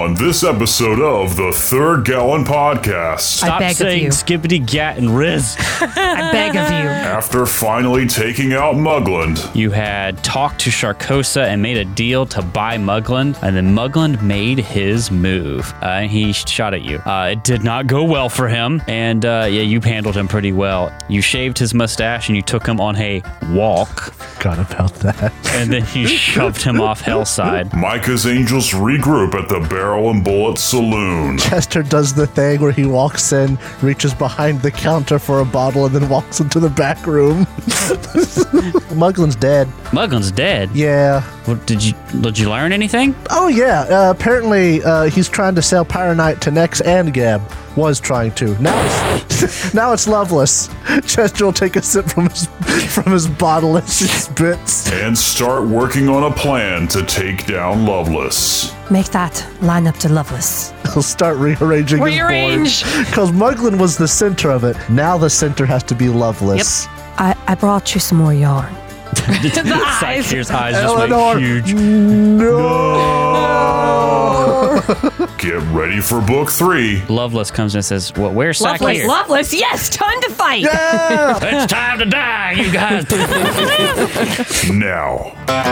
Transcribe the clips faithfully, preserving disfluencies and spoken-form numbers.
on this episode of the Third Gallon Podcast. Stop beg of saying you. skibbity gat and Riz. I beg of you. After finally taking out Mugland, You had talked to Sharkosa and made a deal to buy Mugland, and then Mugland made his move. Uh, and he shot at you. Uh, it did not go well for him, and uh, yeah, you handled him pretty well. You shaved his mustache and you took him on a walk, Forgot about that. and then you shoved him off Hellside. Micah's Angels regroup at the Barrel and Bullet Saloon. Chester does the thing where he walks in, reaches behind the counter for a bottle, and then walks into the back room. Muglin's dead. Mugland's dead. Yeah. What, did you did you learn anything? Oh, yeah. Uh, apparently, uh, he's trying to sell Pyronite to Nex and Gab. Was trying to. Now it's, now it's Loveless. Chester will take a sip from his from his bottle as she spits. And start working on a plan to take down Loveless. Make that line up to Loveless. He'll start rearranging Rearrange. his board. Because Muglin was the center of it. Now the center has to be Loveless. I, I brought you some more yarn. The eyes. Sakir's eyes just Eleanor. went huge. No! Get ready for book three. Loveless comes in and says, "Well, where's Loveless, Sakir? Loveless, yes, time to fight. Yeah! It's time to die, you guys." Now.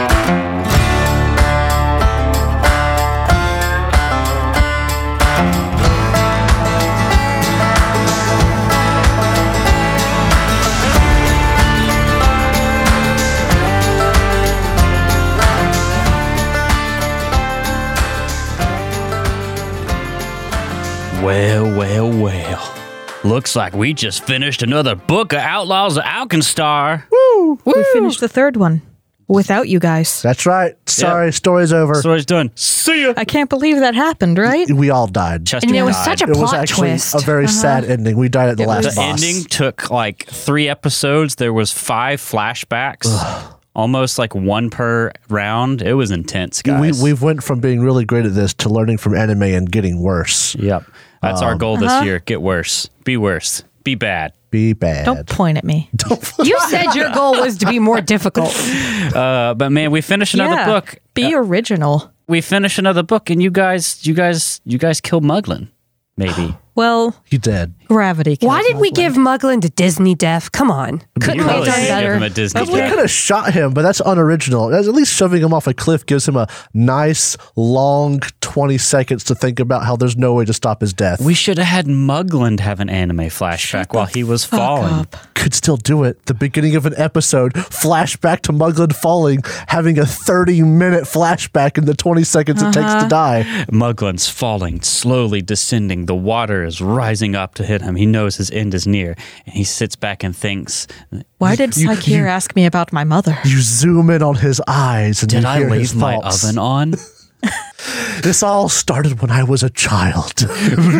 Well, well, well. Looks like we just finished another book of Outlaws of Alkenstar. We finished the third one without you guys. That's right. Sorry, story's over. Story's done. See ya. I can't believe that happened, right? We all died. Chester And it was died. such a It was plot actually twist. a very sad ending. We died at the It last was- The boss. ending took like three episodes. There was five flashbacks. Almost like one per round. It was intense, We, guys. we've went from being really great at this to learning from anime and getting worse. Yep. That's our goal this Uh-huh. year. Get worse. Be worse. Be bad. Be bad. Don't point at me. You said your goal was to be more difficult. Uh, but man, we finished another Yeah, book. Be original. We finished another book, and you guys, you guys, you guys killed Muglin. Maybe. Well, You dead. gravity. Why kills did we Muglin. give Muglin to Disney Death? Come on. Couldn't You we have really done should better? give him a Disney We death. could have shot him, but that's unoriginal. At least shoving him off a cliff gives him a nice, long twenty seconds to think about how there's no way to stop his death. We should have had Mugland have an anime flashback while he was Fuck falling. up. could still do it. The beginning of an episode, flashback to Muglin falling, having a thirty minute flashback in the twenty seconds it takes to die. Muglin's falling, slowly descending. The water is rising up to hit him. He knows his end is near, and he sits back and thinks, Why did You- Sakir you- ask me about my mother? You zoom in on his eyes and "Did you I hear his leave my thoughts. oven on?" This all started when I was a child.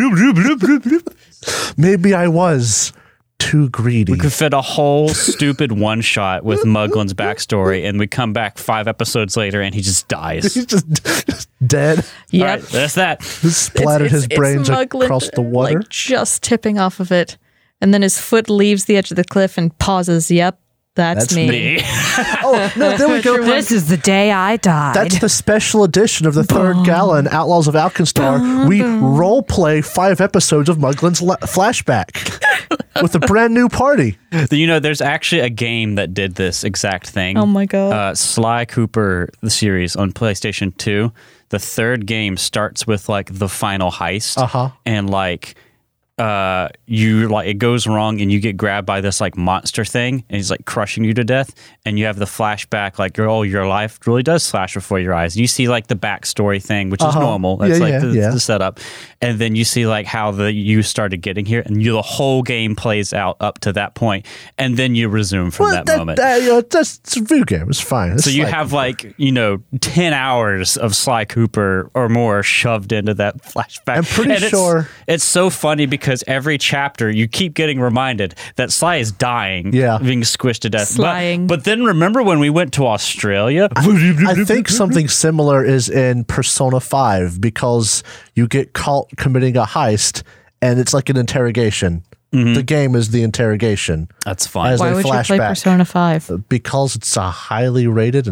Maybe I was too greedy. We could fit a whole stupid one shot with Muglin's backstory, and we come back five episodes later, and he just dies. He's just, just dead. Yep. All right, that's that. Splattered his brains Muglin, across the water. Like just tipping off of it. And then his foot leaves the edge of the cliff and pauses. Yep, that's, That's me. Me. Oh, no, there we go. This is the day I died. That's the special edition of the third gallon, Outlaws of Alkenstar. We role play five episodes of Muglin's la- flashback with a brand new party. You know, there's actually a game that did this exact thing. Oh my God. Uh, Sly Cooper, the series on PlayStation two. The third game starts with like the final heist, Uh-huh. and like uh you like it goes wrong and you get grabbed by this like monster thing and he's like crushing you to death, and you have the flashback like your oh your life really does flash before your eyes. You see like the backstory thing, which is Uh-huh. normal. That's Yeah, like yeah, the, yeah. the setup, and then you see like how the you started getting here, and you the whole game plays out up to that point, and then you resume from that, that, moment. that, you know, that's it's a video game. It's fine. It's So you like- have like, you know, ten hours of Sly Cooper or more shoved into that flashback. I'm pretty And it's- sure- It's so funny because every chapter you keep getting reminded that Sly is dying, Yeah. being squished to death. Slying. But, but then remember when we went to Australia? I think something similar is in Persona five because you get caught committing a heist and it's like an interrogation. The game is the interrogation That's fun. As Why a would you play flashback. Persona five? because it's a highly rated and a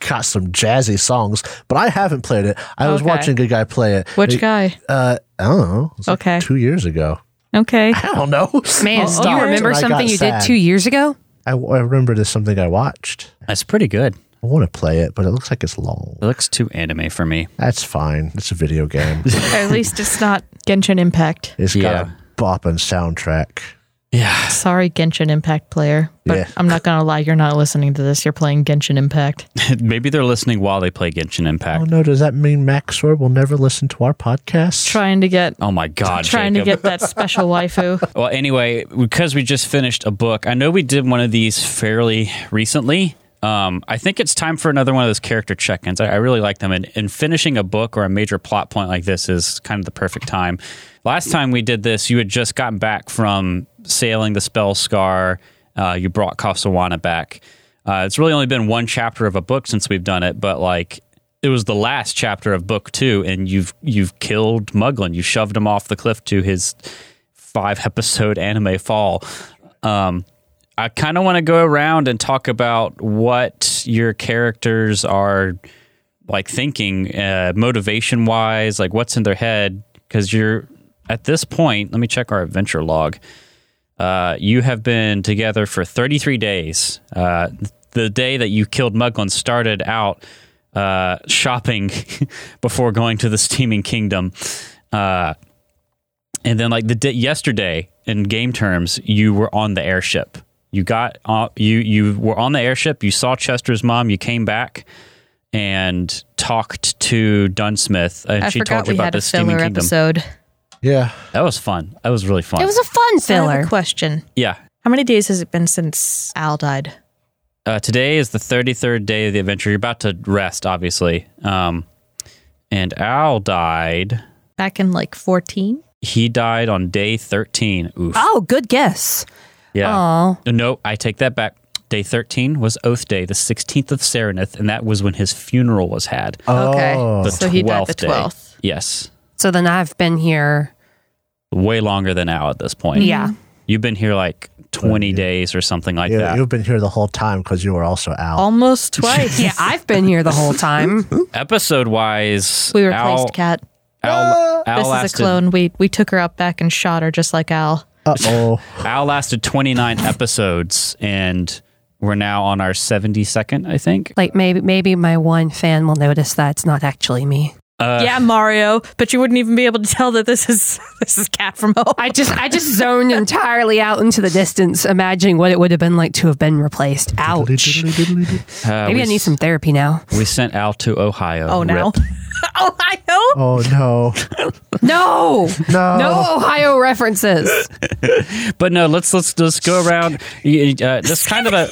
got some jazzy songs, but I haven't played it. I was Okay. watching a guy play it. Which It- guy? Uh, I don't know. It was like Okay. two years ago. Okay. I don't know. Man, Oh, do you okay. remember And I got something you sad. did two years ago? I, I remember there's something I watched. That's pretty good. I want to play it, but it looks like it's long. It looks too anime for me. That's fine. It's a video game. At least it's not Genshin Impact. It's Yeah. got a bopping soundtrack. Yeah. Sorry, Genshin Impact player. But Yeah. I'm not going to lie, you're not listening to this. You're playing Genshin Impact. Maybe they're listening while they play Genshin Oh Impact. no, does that mean Maxor will never listen to our podcast? Trying to get Oh my God, trying Jacob. to get that special waifu. Well, anyway, because we just finished a book, I know we did one of these fairly recently. Um, I think it's time for another one of those character check-ins. I, I really like them, and, and finishing a book or a major plot point like this is kind of the perfect time. Last time we did this, you had just gotten back from sailing the Spell Scar. Uh, you brought Kasawana back. Uh, it's really only been one chapter of a book since we've done it, but like it was the last chapter of book two, and you've you've killed Muglin. You shoved him off the cliff to his five episode anime fall. Um, I kind of want to go around and talk about what your characters are like thinking, uh, motivation wise, like what's in their head. Because you're at this point, let me check our adventure log. Uh, you have been together for thirty-three days. Uh, the day that you killed Muglin started out uh, shopping before going to the Steaming Kingdom. Uh, and then like the day, yesterday in game terms, you were on the airship. You got uh, you you were on the airship. You saw Chester's mom. You came back and talked to Dunsmith, and I she forgot told you we about had a the Steaming filler Kingdom. episode. Yeah. That was fun. That was really fun. It was a fun I have filler. a question. yeah. How many days has it been since Al died? Uh, today is the thirty-third day of the adventure. You're about to rest, obviously. Um, and Al died. Back in like fourteen? He died on day thirteen. Oof. Oh, good guess. Yeah. Oh, No, I take that back. Day thirteen was Oath Day, the sixteenth of Serenith, and that was when his funeral was had. Okay. Oh. The so he died the twelfth day. twelfth. Yes. so then I've been here. Way longer than Al at this point. Yeah. You've been here like twenty days or something like You, that. you've been here the whole time because you were also Al. Almost twice. Yeah, I've been here the whole time. Episode wise, We replaced Al, Kat. Al, Al This lasted, is a clone. We we took her out back and shot her just like Al. Uh-oh. Al lasted twenty-nine episodes, and we're now on our seventy-second, I think. Like maybe maybe my one fan will notice that it's not actually me. Uh, yeah, Mario, but you wouldn't even be able to tell that this is this is Kat from home. I just I just zoned entirely out into the distance, imagining what it would have been like to have been replaced. Ouch. uh, Maybe we, I need some therapy now. We sent Al to Ohio. Oh, now. Rip. Oh, I know. Oh no. No, No. no Ohio references. But no, let's let's let's go around. Uh, just kind of a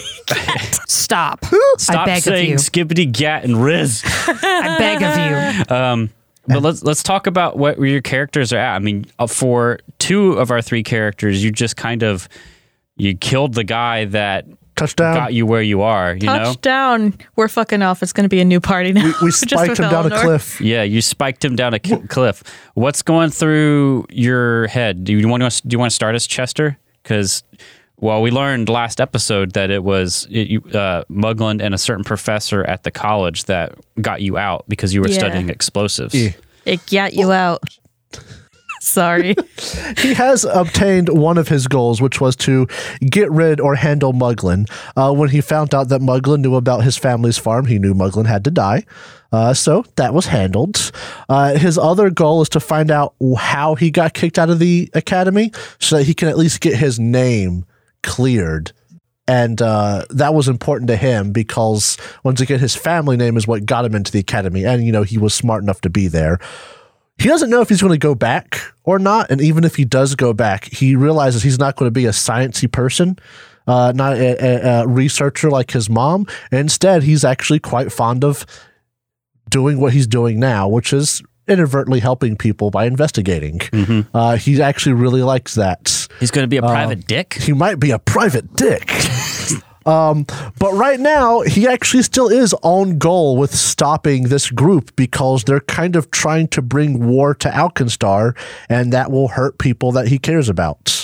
Stop. stop I beg of saying you. skibbity gat and riz. I beg of you. Um, but let's let's talk about what your characters are at. I mean, uh, for two of our three characters, you just kind of you killed the guy that Touchdown. got you where you are. You know, Touchdown. We're fucking off. It's going to be a new party now. We Just spiked with him down a Eleanor. cliff. yeah, you spiked him down a ki- cliff. What's going through your head? Do you want to do you want to start as Chester? Because well, we learned last episode that it was it, you, uh, Muglin and a certain professor at the college that got you out because you were Yeah. studying explosives. Yeah. It got you out. Sorry. He has obtained one of his goals, which was to get rid or handle Muglin. Uh, when he found out that Muglin knew about his family's farm, he knew Muglin had to die. Uh, so that was handled. Uh, his other goal is to find out how he got kicked out of the academy so that he can at least get his name cleared. And uh, that was important to him because, once again, his family name is what got him into the academy. And, you know, he was smart enough to be there. He doesn't know if he's going to go back or not. And even if he does go back, he realizes he's not going to be a sciencey person, uh, not a, a, a researcher like his mom. Instead, he's actually quite fond of doing what he's doing now, which is inadvertently helping people by investigating. Mm-hmm. Uh, he actually really likes that. He's going to be a private dick. He might be a private dick. Um, but right now, he actually still is on goal with stopping this group because they're kind of trying to bring war to Alkenstar, and that will hurt people that he cares about.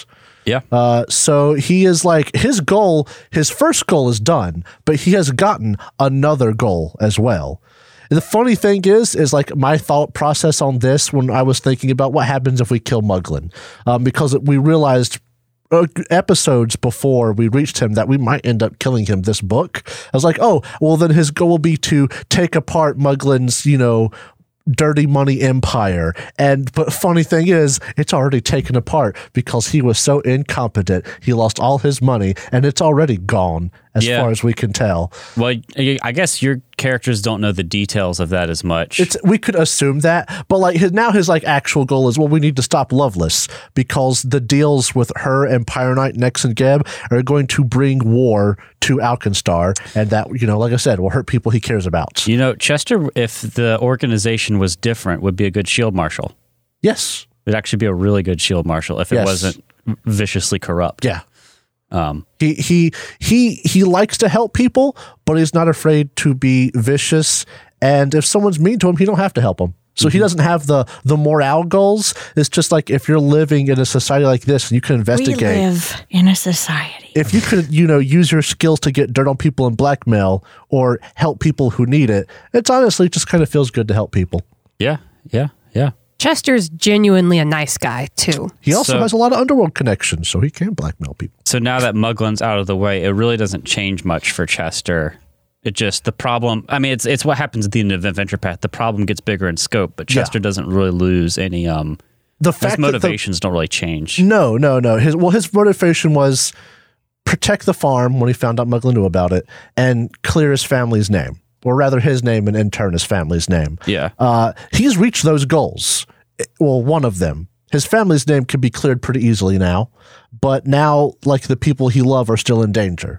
Yeah. Uh, so he is like, his goal, his first goal is done, but he has gotten another goal as well. The funny thing is, is like my thought process on this when I was thinking about what happens if we kill Muglin, um, because we realized uh, episodes before we reached him that we might end up killing him this book. I was like, oh, well, then his goal will be to take apart Muglin's, you know, dirty money empire. And but funny thing is, it's already taken apart because he was so incompetent. He lost all his money and it's already gone as Yeah. far as we can tell. Well, I guess your characters don't know the details of that as much. It's we could assume that, but like his, now his like actual goal is, well, we need to stop Lovelace because the deals with her and Pyronite, Nex, and Geb are going to bring war to Alkenstar, and that, you know, like I said, will hurt people he cares about. You know, Chester, if the organization was different, would be a good shield marshal. Yes. It'd actually be a really good shield marshal if it Yes. wasn't viciously corrupt. Yeah. Um, He he he he likes to help people, but he's not afraid to be vicious. And if someone's mean to him, he don't have to help them. So he doesn't have the the morale goals. It's just like if you're living in a society like this and you can investigate. We live in a society. If you could, you know, use your skills to get dirt on people and blackmail or help people who need it, it's honestly just kind of feels good to help people. yeah, yeah, yeah. Chester's genuinely a nice guy, too. He also So- has a lot of underworld connections, so he can blackmail people. So now that Muglin's out of the way, it really doesn't change much for Chester. It just, the problem, I mean, it's it's what happens at the end of Adventure Path. The problem gets bigger in scope, but Chester Yeah. doesn't really lose any, um, The his fact motivations don't really change. that the, no, no, no. His well, his motivation was protect the farm when he found out Muglin knew about it, and clear his family's name, or rather, his name and in turn his family's name. Yeah. Uh, he's reached those goals. Well, one of them. His family's name can be cleared pretty easily now, but now, like, the people he loved are still in danger.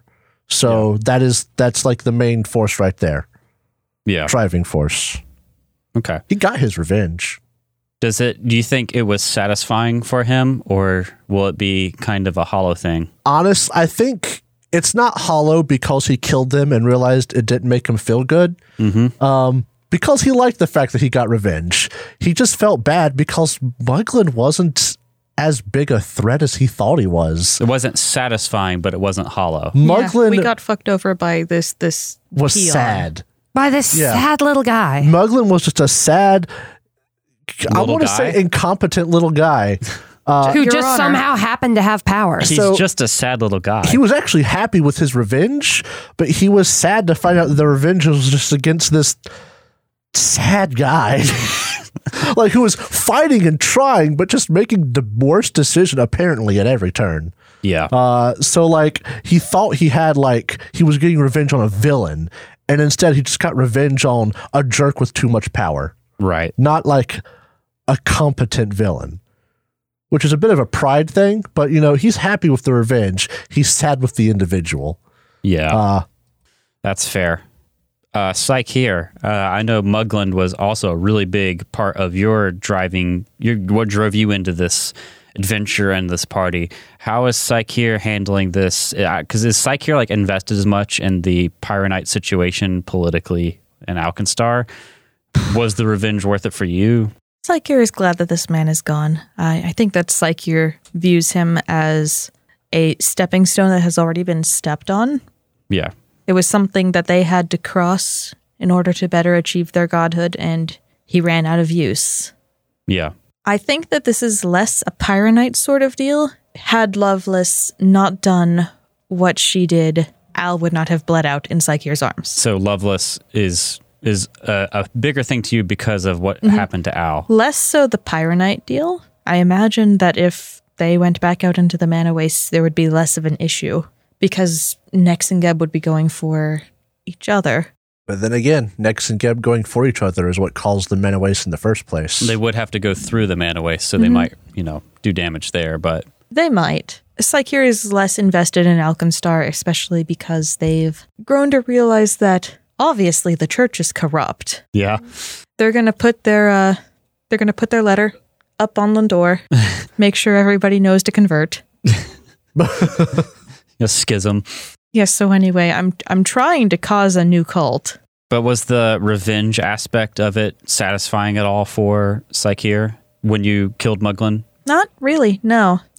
So that is that's like the main force right there, Yeah. driving force. Okay. He got his revenge. Does it, do you think it was satisfying for him, or will it be kind of a hollow thing? Honest, I think it's not hollow because he killed them and realized it didn't make him feel good. Mm-hmm. Um, because he liked the fact that he got revenge. He just felt bad because Muglin wasn't as big a threat as he thought he was. It wasn't satisfying, but it wasn't hollow. Muglin Yeah, we got fucked over by this this was peon. sad. By this Yeah. sad little guy. Muglin was just a sad, I Little want to guy? say incompetent little guy. Uh, Who Your just Honor. somehow happened to have power. He's So- just a sad little guy. he was actually happy with his revenge, but he was sad to find out that the revenge was just against this sad guy. Like, who was fighting and trying, but just making the worst decision apparently at every turn. yeah. Uh, so like he thought he had like he was getting revenge on a villain, and instead he just got revenge on a jerk with too much power, right. not like a competent villain, which is a bit of a pride thing. But you know, he's happy with the revenge. He's sad with the individual. Yeah. Uh, That's fair. Uh, Psyche here. Uh, I know Muglin was also a really big part of your driving, your, what drove you into this adventure and this party. How is Psyche here handling this? Because is Psyche here like invested as much in the Pyronite situation politically in Alkenstar? Was the revenge worth it for you? Psychir is glad that this man is gone. I, I think that Psychir views him as a stepping stone that has already been stepped on. Yeah. It was something that they had to cross in order to better achieve their godhood, and he ran out of use. Yeah. I think that this is less a Pyronite sort of deal. Had Lovelace not done what she did, Al would not have bled out in Psychir's arms. So Lovelace is is a, a bigger thing to you because of what happened to Al. Less so the Pyronite deal. I imagine that if they went back out into the Mana Wastes, there would be less of an issue because Nex and Geb would be going for each other. but then again, Nex and Geb going for each other is what caused the Mana Waste in the first place. They would have to go through the Mana Waste, so they might, you know, do damage there, but They might. Psychir is less invested in Alkenstar, especially because they've grown to realize that obviously the church is corrupt. yeah. They're gonna put their uh, they're gonna put their letter up on Lindor, make sure everybody knows to convert. A schism. Yes. So anyway, I'm I'm trying to cause a new cult. But was the revenge aspect of it satisfying at all for Psychir when you killed Muglin? Not really. No.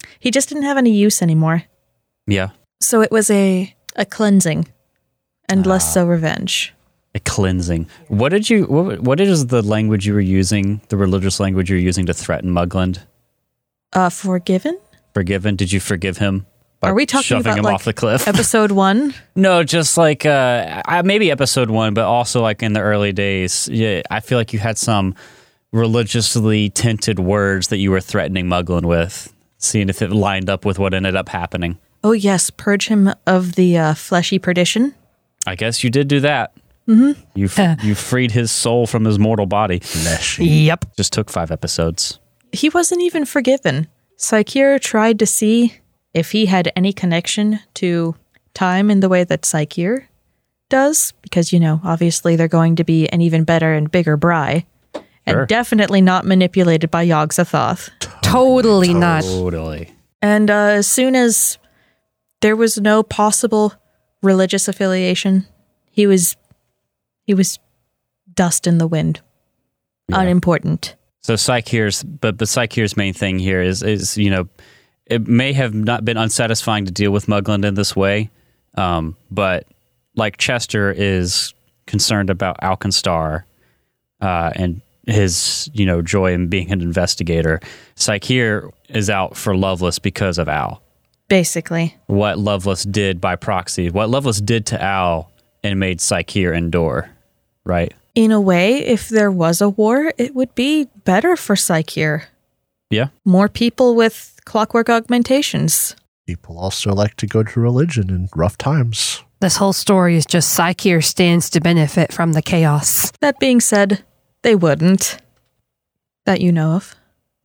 He just didn't have any use anymore. Yeah. So it was a, a cleansing and less so revenge. A cleansing. What did you, what, what is the language you were using, the religious language you were using to threaten Mugland? Uh, forgiven? Forgiven? Did you forgive him? By Are we talking shoving about him like off the cliff? episode one? No, just like uh, I- maybe episode one, but also like in the early days. Yeah, I feel like you had some religiously tinted words that you were threatening Mugland with, seeing if it lined up with what ended up happening. Oh yes, purge him of the uh, fleshy perdition. I guess you did do that. Mm-hmm. You f- you freed his soul from his mortal body. Yep. Just took five episodes. He wasn't even forgiven. Psycheer tried to see if he had any connection to time in the way that Psycheer does, because, you know, obviously they're going to be an even better and bigger Bry, and Sure. definitely not manipulated by Yogg-Sothoth. Totally not. Totally. And uh, as soon as there was no possible religious affiliation, he was he was dust in the wind, unimportant. So Psycheer's, but but Psycheer's main thing here is is you know, it may have not been unsatisfying to deal with Mugland in this way, um, but like Chester is concerned about Alkenstar uh, and his you know joy in being an investigator. Psycheer is out for Lovelace because of Al. Basically. What Lovelace did by proxy, what Lovelace did to Al and made Psycheer endure, right? In a way, if there was a war, it would be better for Psycheer. Yeah. More people with clockwork augmentations. People also like to go to religion in rough times. This whole story is just Psycheer stands to benefit from the chaos. That being said, they wouldn't. That you know of.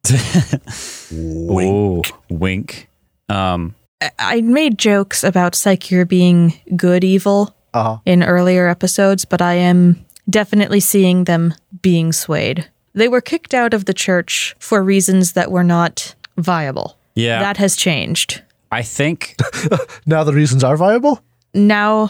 Wink. Ooh, wink. Um, I- I made jokes about Psycheer being good evil Uh-huh. in earlier episodes, but I am definitely seeing them being swayed. They were kicked out of the church for reasons that were not viable. yeah, That has changed. I think Now the reasons are viable? Now,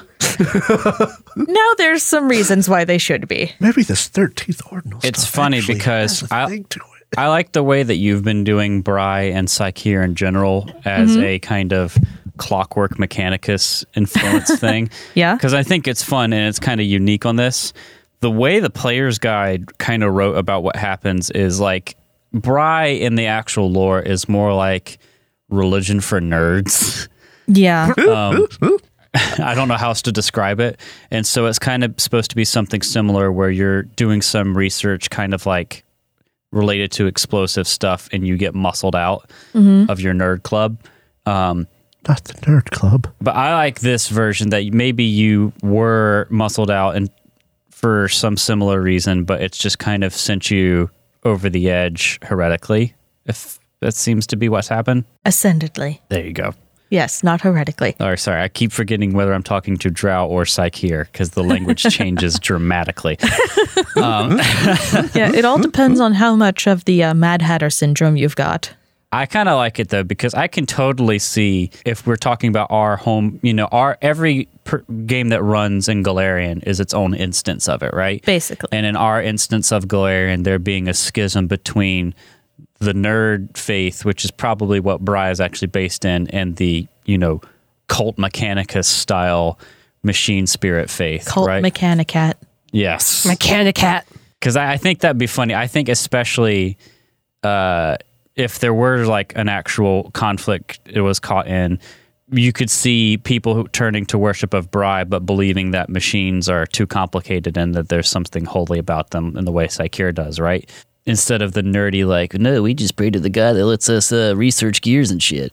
now there's some reasons why they should be. Maybe this thirteenth ordinal It's stuff funny actually because has a I- thing to it. I like the way that you've been doing Bry and Psycheer in general as a kind of clockwork mechanicus influence thing. Yeah. Because I think it's fun and it's kind of unique on this. The way the player's guide kind of wrote about what happens is like Bry in the actual lore is more like religion for nerds. Yeah. Um, I don't know how else to describe it. And so it's kind of supposed to be something similar where you're doing some research kind of like related to explosive stuff and you get muscled out of your nerd club. Um, Not the nerd club. but I like this version that maybe you were muscled out and for some similar reason, but it's just kind of sent you over the edge heretically, if that seems to be what's happened. Ascendedly. There you go. Yes, not heretically. Or sorry, I keep forgetting whether I'm talking to Drow or Psycheer because the language changes dramatically. Um, Yeah, it all depends on how much of the uh, Mad Hatter syndrome you've got. I kind of like it though because I can totally see if we're talking about our home, you know, our every per game that runs in Galarian is its own instance of it, right? Basically. And in our instance of Galarian, there being a schism between the nerd faith, which is probably what Bry is actually based in, and the, you know, cult mechanicus style machine spirit faith, Cult right? Mechanicat. yes. Mechanicat. Because I, I think that'd be funny. I think especially uh, if there were like an actual conflict it was caught in, you could see people who, turning to worship of Bry, but believing that machines are too complicated and that there's something holy about them in the way Psycheer does, right? Instead of the nerdy like, no, we just pray to the guy that lets us uh, research gears and shit.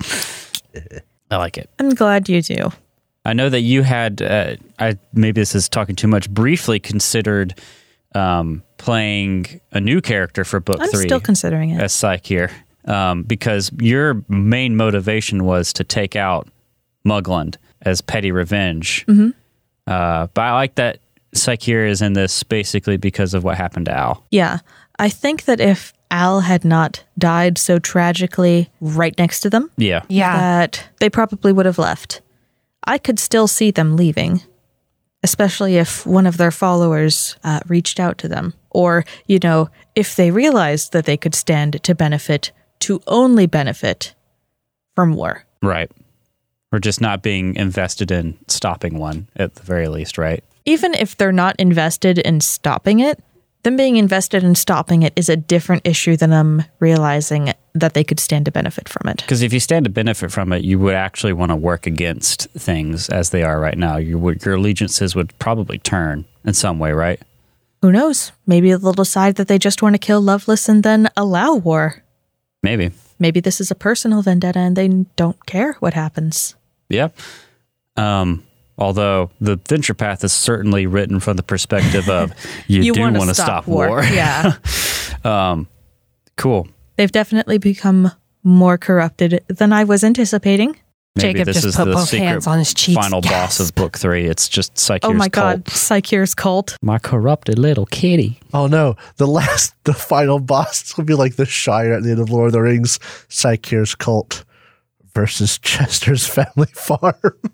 I like it. I'm glad you do. I know that you had, uh, I maybe this is talking too much, briefly considered um, playing a new character for book I'm three still considering it. as Psycheer, um, because your main motivation was to take out Mugland as petty revenge. Mm-hmm. Uh, but I like that Psycheer is in this basically because of what happened to Al. Yeah. I think that if Al had not died so tragically right next to them, Yeah. Yeah. that they probably would have left. I could still see them leaving, especially if one of their followers uh, reached out to them. Or, you know, if they realized that they could stand to benefit, to only benefit from war. Right. Or just not being invested in stopping one at the very least, right? Even if they're not invested in stopping it, them being invested in stopping it is a different issue than them realizing that they could stand to benefit from it. Because if you stand to benefit from it, you would actually want to work against things as they are right now. You would, your allegiances would probably turn in some way, right? Who knows? Maybe they'll decide that they just want to kill Lovelace and then allow war. Maybe. Maybe this is a personal vendetta and they don't care what happens. Yeah. Um, although the Venture Path is certainly written from the perspective of you, You do wanna want to stop stop, war. war. Yeah. um, cool. They've definitely become more corrupted than I was anticipating. Maybe Jacob this just is put the both secret hands on his cheeks. final boss Gasp. of book three. It's just Psycheur's Oh my cult. god, Psycheur's cult. My corrupted little kitty. Oh no, the last, the final boss will be like the Shire at the end of Lord of the Rings, Psycheur's cult versus Chester's family farm.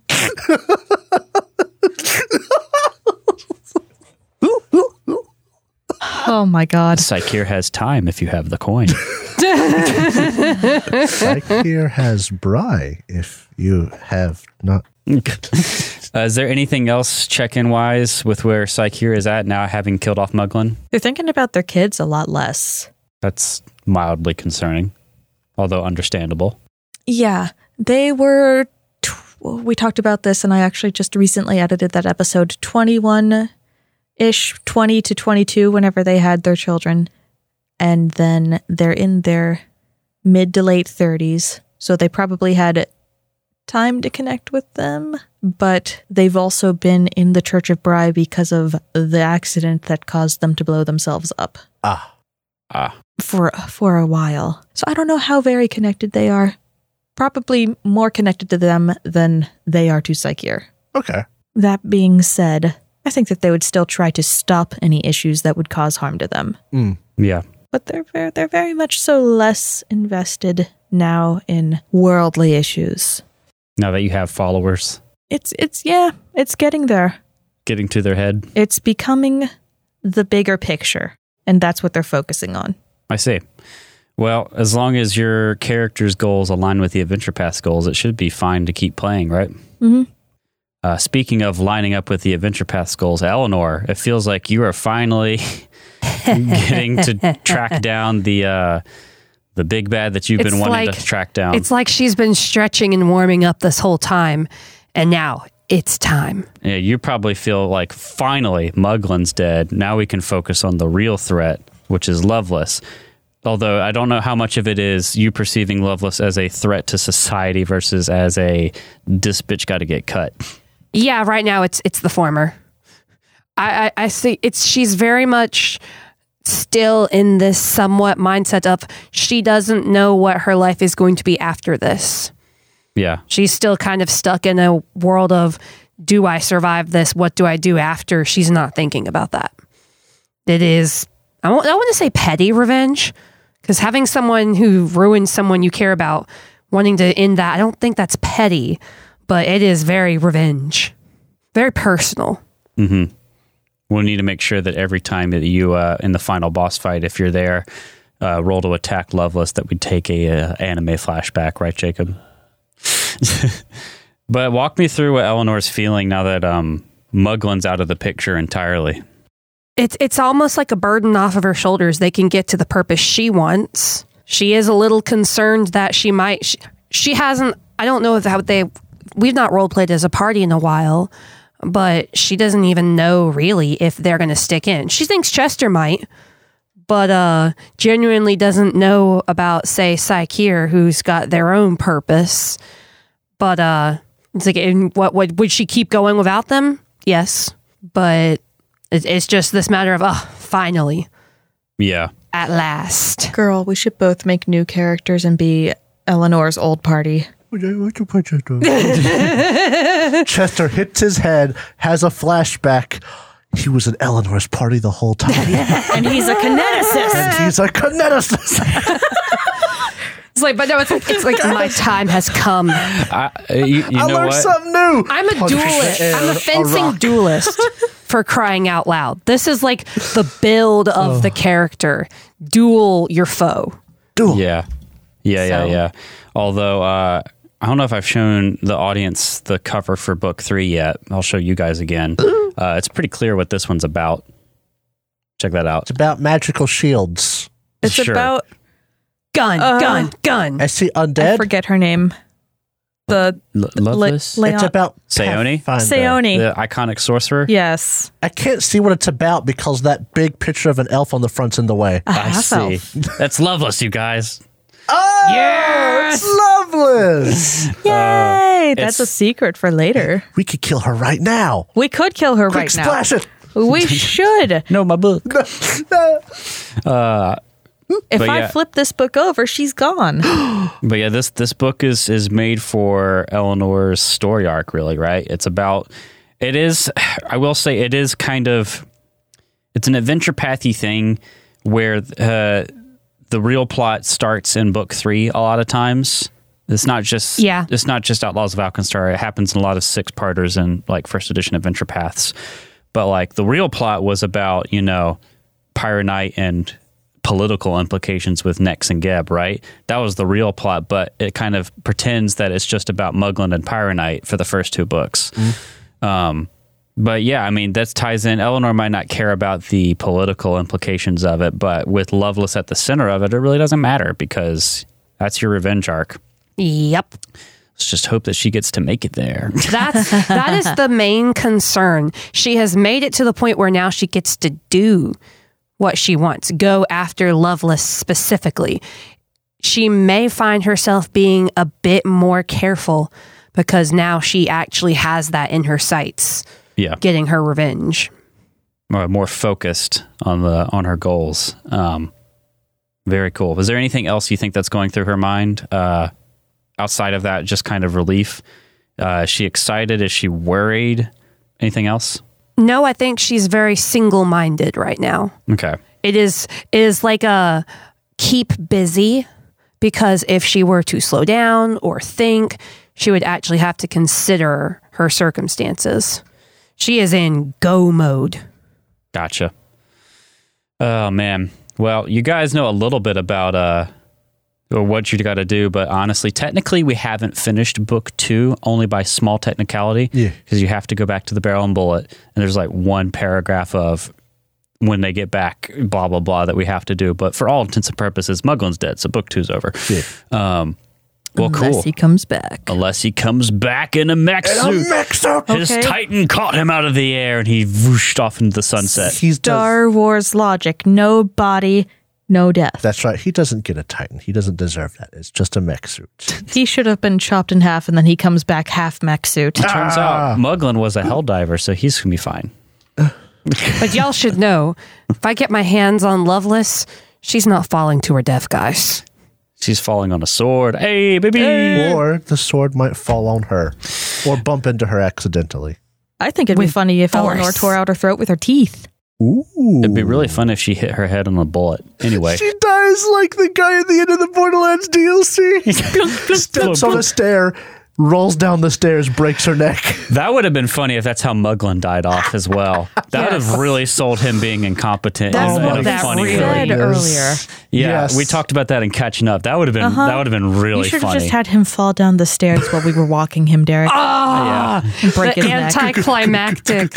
Oh my god. Psycheur has time if you have the coin. Psycheur has Bry if you have not. Uh, is there anything else check-in wise with where Psycheur is at now, having killed off Muglin? They're thinking about their kids a lot less. That's mildly concerning, although understandable. Yeah, they were. Tw- we talked about this, and I actually just recently edited that episode. twenty-one-ish, twenty to twenty-two, whenever they had their children, and then they're in their mid to late thirties, so they probably had time to connect with them. But they've also been in the Church of Bry because of the accident that caused them to blow themselves up. Ah. Ah. For for a while. So I don't know how very connected they are. Probably more connected to them than they are to Psycheur. Okay. That being said, I think that they would still try to stop any issues that would cause harm to them. Mm. Yeah. But they're very, they're very much so less invested now in worldly issues. Now that you have followers It's it's yeah, it's getting there. getting to their head. It's becoming the bigger picture, and that's what they're focusing on. I see. Well, as long as your character's goals align with the Adventure Path goals, it should be fine to keep playing, right? Mm-hmm. Uh, speaking of lining up with the Adventure Path goals, Eleanor, it feels like you are finally getting to track down the uh, the big bad that you've It's been wanting like- to track down. It's like she's been stretching and warming up this whole time, and now it's time. Yeah, you probably feel like finally Muglin's dead. Now we can focus on the real threat, which is Lovelace. Although I don't know how much of it is you perceiving Lovelace as a threat to society versus as a this bitch got to get cut. Yeah, right now it's it's the former. I, I, I see it's she's very much still in this somewhat mindset of she doesn't know what her life is going to be after this. Yeah. She's still kind of stuck in a world of, do I survive this? What do I do after? She's not thinking about that. It is, I don't, I don't want to say petty revenge, because having someone who ruins someone you care about, wanting to end that, I don't think that's petty, but it is very revenge. Very personal. Mm-hmm. We'll need to make sure that every time that you, uh, in the final boss fight, if you're there, uh, roll to attack Lovelace, that we take a uh, anime flashback, right, Jacob? But walk me through what Eleanor's feeling now that um, Muglin's out of the picture entirely. It's it's almost like a burden off of her shoulders. They can get to the purpose she wants. She is a little concerned that she might. She, she hasn't. I don't know if how they. We've not role played as a party in a while, but she doesn't even know really if they're going to stick in. She thinks Chester might, but uh, genuinely doesn't know about, say, Psycheur, who's got their own purpose. But uh, it's like, in what would would she keep going without them? Yes, but. It's just this matter of, oh, finally. Yeah. At last. Girl, we should both make new characters and be Eleanor's old party. Chester hits his head, has a flashback. He was in Eleanor's party the whole time. And he's a kineticist. And he's a kineticist. It's like, but no, it's like, it's like my time has come. I, uh, you you I know learned what? something new. I'm a Punch in the duelist. air, I'm a a fencing rock. duelist, for crying out loud. This is like the build of the character. Duel your foe. Duel. Yeah. Yeah, So- yeah, yeah. Although uh, I don't know if I've shown the audience the cover for book three yet. I'll show you guys again. Uh, it's pretty clear what this one's about. Check that out. It's about magical shields. It's Sure. about Gun, Uh, gun, gun. I see I undead. forget her name. The L- Loveless? Le- It's about Sayoni? Pathfinder. Sayoni. The iconic sorcerer? Yes, I can't see what it's about because that big picture of an elf on the front's in the way. a I half see. elf. That's Loveless, you guys. Oh, Yes! it's Loveless. Yay! That's it's- a secret for later. We could kill her right now. We could kill her Quick right splash it. now. We should. No, my book. If But I yeah. flip this book over, she's gone. But yeah, this this book is is made for Eleanor's story arc, really, right? It's about it is I will say it is kind of it's an adventure pathy thing where uh, the real plot starts in book three a lot of times. It's not just Yeah. it's not just Outlaws of Alkenstar. It happens in a lot of six parters and like first edition adventure paths. But like the real plot was about, you know, Pirate Knight and political implications with Nex and Geb, right? That was the real plot, but it kind of pretends that it's just about Mugland and Pirate Knight for the first two books. Mm. Um, but yeah, I mean, that ties in. Eleanor might not care about the political implications of it, but with Loveless at the center of it, it really doesn't matter because that's your revenge arc. Yep. Let's just hope that she gets to make it there. That's that is the main concern. She has made it to the point where now she gets to do what she wants, go after Loveless specifically. She may find herself being a bit more careful because now she actually has that in her sights, Yeah. getting her revenge. More, more focused on the on her goals. Um, very cool. Was there anything else you think that's going through her mind uh, outside of that? Just kind of relief. Uh, is she excited? Is she worried? Anything else? No, I think she's very single-minded right now. Okay. It is it is like a keep busy, because if she were to slow down or think, she would actually have to consider her circumstances. She is in go mode. Gotcha. Oh man. Well, you guys know a little bit about uh or what you got to do, but honestly, technically, we haven't finished book two only by small technicality. Yeah. Because you have to go back to the Barrel and Bullet, and there's like one paragraph of when they get back, blah blah blah, that we have to do. But for all intents and purposes, Muglin's dead, so book two's over. Yeah. Um, well, Unless cool. he comes back. Unless he comes back in a mech suit. Mexo. His Okay. Titan caught him out of the air, and he whooshed off into the sunset. He's does, Star Wars logic. No body, no death. That's right. He doesn't get a Titan. He doesn't deserve that. It's just a mech suit. He should have been chopped in half and then he comes back half mech suit. Turns out Muglin was a helldiver, so he's gonna be fine. But y'all should know, if I get my hands on Loveless, she's not falling to her death, guys. She's falling on a sword. Hey, baby! Or the sword might fall on her, or bump into her accidentally. I think it'd be With funny if force. Eleanor tore out her throat with her teeth. Ooh. It'd be really fun if she hit her head on a bullet. Anyway, She dies like the guy at the end of the Borderlands D L C. Steps on a stair, rolls down the stairs, breaks her neck. that would have been funny if that's how Muglin died off as well. That would have really sold him being incompetent. That's in a what that funny really way. said Yes. earlier. Yeah, Yes. we talked about that in catching up. That would have been Uh-huh. that would have been You really should have funny. just had him fall down the stairs while we were walking him, Derek. yeah. and break The his neck. anticlimactic.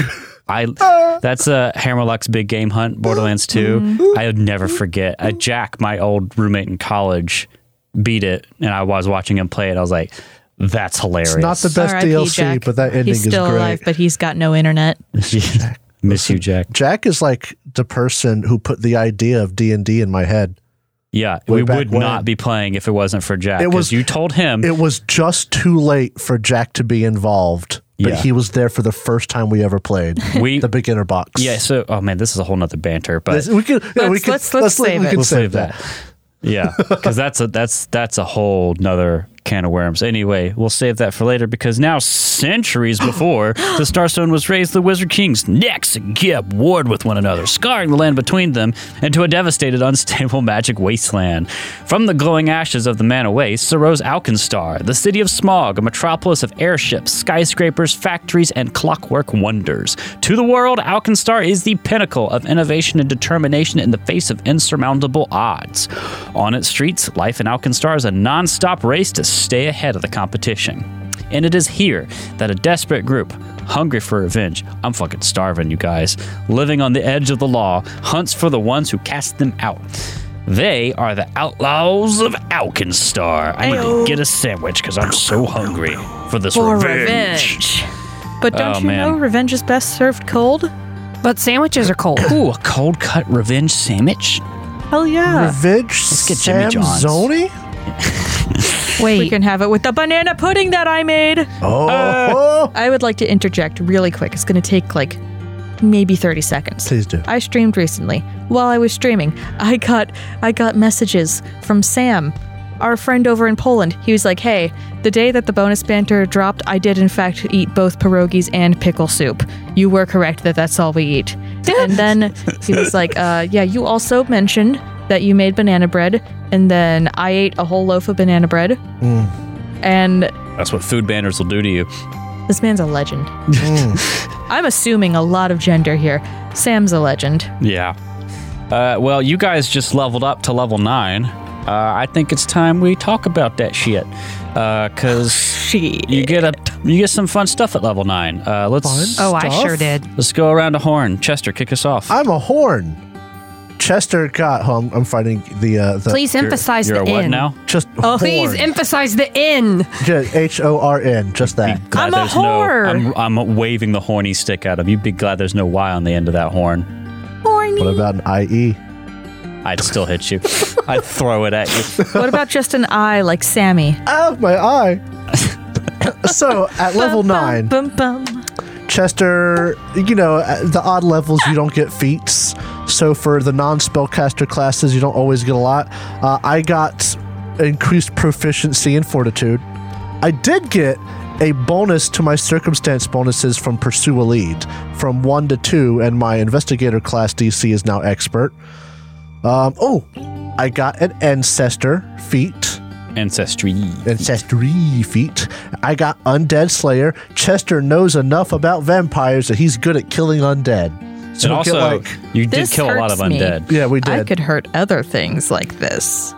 I that's a Hammerlock's Big Game Hunt, Borderlands two. Mm-hmm. I would never forget. Uh, Jack, my old roommate in college, beat it, and I was watching him play it. I was like, "That's hilarious." It's not the best R I P D L C, Jack. but that ending He's is still great. alive, but he's got no internet. Miss you, Jack. Jack is like the person who put the idea of D and D in my head. Yeah, Way we back would when. not be playing if it wasn't for Jack. It 'cause was- you told him. It was just too late for Jack to be involved, but Yeah. he was there for the first time we ever played We- the beginner box. yeah. So, oh man, this is a whole nother banter. But This- we could, yeah, we Let's- could, let's- let's we save it. can We'll save save that. yeah, because that's a that's that's a whole nother can of worms. Anyway, we'll save that for later because now, centuries before the Starstone was raised, the Wizard Kings Nex and Gib warred with one another, scarring the land between them into a devastated, unstable magic wasteland. From the glowing ashes of the Mana Wastes arose Alkenstar, the city of smog, a metropolis of airships, skyscrapers, factories, and clockwork wonders. To the world, Alkenstar is the pinnacle of innovation and determination in the face of insurmountable odds. On its streets, life in Alkenstar is a non-stop race to stay ahead of the competition. And it is here that a desperate group, hungry for revenge, I'm fucking starving, you guys, living on the edge of the law, hunts for the ones who cast them out. They are the Outlaws of Alkenstar. I need Ayo. to get a sandwich because I'm so hungry for this For revenge. revenge. But don't Oh, you man. know revenge is best served cold? But sandwiches are cold. Ooh, a cold cut revenge sandwich? Hell yeah. Revenge Let's get Jimmy John's. Samzoni? Wait, We can have it with the banana pudding that I made. Oh, I would like to interject really quick. It's going to take like maybe thirty seconds. please do. I streamed recently. While I was streaming, I got I got messages from Sam, our friend over in Poland. He was like, "Hey, the day that the bonus banter dropped, I did in fact eat both pierogies and pickle soup. You were correct that that's all we eat." And then he was like, uh, "Yeah, you also mentioned that you made banana bread, and then I ate a whole loaf of banana bread." And That's what food banners will do to you. this man's a legend. I'm assuming a lot of gender here. Sam's a legend. Yeah. Uh, well, you guys just leveled up to level nine. Uh, I think it's time we talk about that shit. Uh, cause Shit. you get a you get some fun stuff at level nine. Uh, let's oh, I Stuff? sure did. let's go around a horn. Chester, kick us off. I'm a horn. Chester got home. I'm fighting the uh, the Please emphasize You're the a what in. now? just Oh, Please horn. emphasize the in. H O R N, just that. Glad I'm a there's whore. No, I'm, I'm waving the horny stick at him. You'd be glad there's no Y on the end of that horn. What about an I E? I'd still hit you. I'd throw it at you. What about just an eye like Sammy? Oh, my eye. So at level nine, Bum, bum, bum. Chester, you know, at the odd levels you don't get feats. So for the non-spellcaster classes, you don't always get a lot. Uh, I got increased proficiency in fortitude. I did get a bonus to my circumstance bonuses from Pursue a Lead from one to two, and my investigator class D C is now expert. Um, oh, I got an ancestor feat. Ancestry. Ancestry feat. I got Undead Slayer. Chester knows enough about vampires that he's good at killing undead. So And we get, also, like, you did This kill a lot of hurts me. undead. yeah, we I did. could hurt other things like this.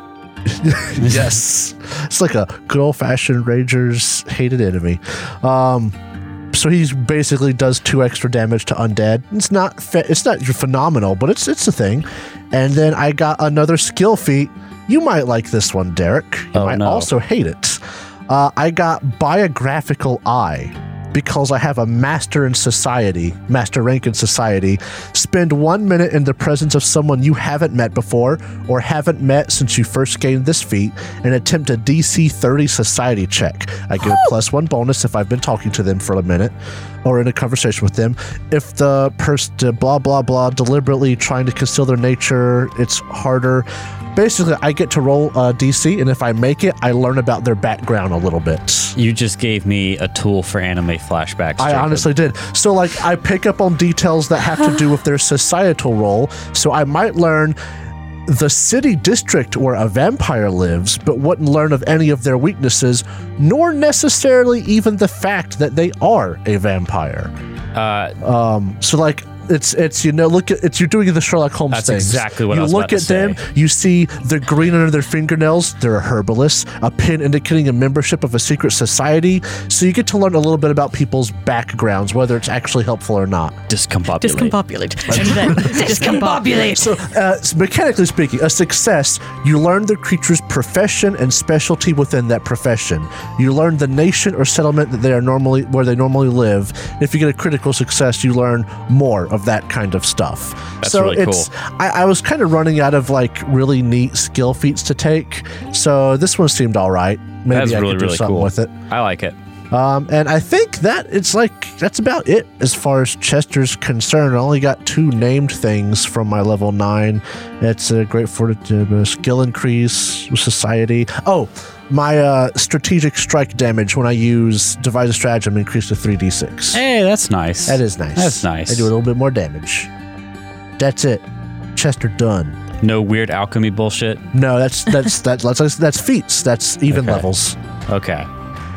Yes, it's like a good old fashioned Ranger's hated enemy. Um, so he basically does two extra damage to undead. It's not fa- it's not phenomenal, but it's it's a thing. And then I got another skill feat. You might like this one, Derek. You Oh, might no. also hate it. Uh, I got Biographical Eye because I have a master in society, master rank in society. Spend one minute in the presence of someone you haven't met before or haven't met since you first gained this feat and attempt a D C thirty society check. I get a plus one bonus if I've been talking to them for a minute or in a conversation with them. If the person, blah, blah, blah, deliberately trying to conceal their nature, it's harder. Basically, I get to roll a D C, and if I make it, I learn about their background a little bit. You just gave me a tool for anime flashbacks. I Jacob. honestly did. So, like, I pick up on details that have to do with their societal role. So, I might learn the city district where a vampire lives, but wouldn't learn of any of their weaknesses, nor necessarily even the fact that they are a vampire. Uh, Um, so, like, it's it's you know look at it's you're doing the Sherlock Holmes That's things. exactly what you I was look about at to them, say. you see the green under their fingernails. They're a herbalist, a pin indicating a membership of a secret society. So you get to learn a little bit about people's backgrounds, whether it's actually helpful or not. discombobulate. Discombobulate. And then discombobulate. So, uh, s- mechanically speaking, a success, you learn the creature's profession and specialty within that profession. You learn the nation or settlement that they are normally where they normally live. If you get a critical success, you learn more of that kind of stuff. That's so really it's, cool. I, I was kind of running out of like really neat skill feats to take, so this one seemed all right. Maybe That's I really, could do really something cool. with it. I like it. Um, and I think that it's like that's about it as far as Chester's concerned. I only got two named things from my level nine. It's a great fortitude, uh, skill increase, society. Oh, my uh, strategic strike damage when I use devise a stratagem increased to three d six. Hey, that's nice. That is nice. That's nice. I do a little bit more damage. That's it. Chester done. No weird alchemy bullshit. No, that's that's that's that's, that's feats. That's even Okay. levels. Okay.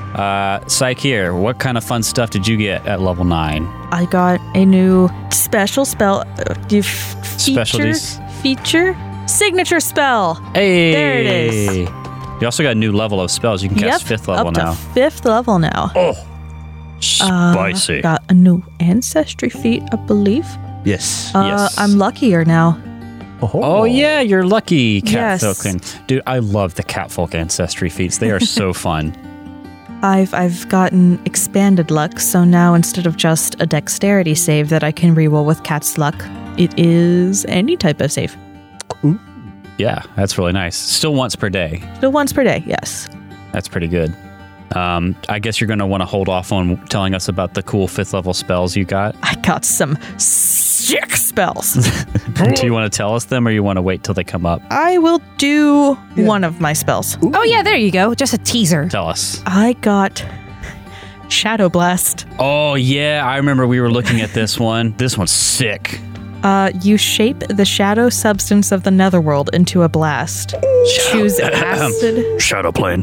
Uh, Psych here. What kind of fun stuff did you get at level nine? I got a new special spell. Uh, do you f- feature, Specialties? feature signature spell. Hey, There it is. You also got a new level of spells. You can cast Yep, fifth level up now. to fifth level now. Spicy. Got a new ancestry feat, I believe. Yes. Uh, Yes. I'm luckier now. Oh yeah, you're lucky, Yes. Catfolkin. Dude, I love the Catfolk ancestry feats. They are so fun. I've I've gotten expanded luck, so now instead of just a dexterity save that I can reroll with Cat's luck, it is any type of save. Yeah, that's really nice. Still once per day. So once per day, yes. That's pretty good. Um, I guess you're going to want to hold off on telling us about the cool fifth level spells you got. I got some sick spells. Do you want to tell us them or you want to wait till they come up? I will do one of my spells. Oh, yeah, there you go. Just a teaser. Tell us. I got Shadow Blast. Oh, yeah. I remember we were looking at this one. This one's sick. Uh, you shape the shadow substance of the netherworld into a blast. Choose acid. Shadow plane.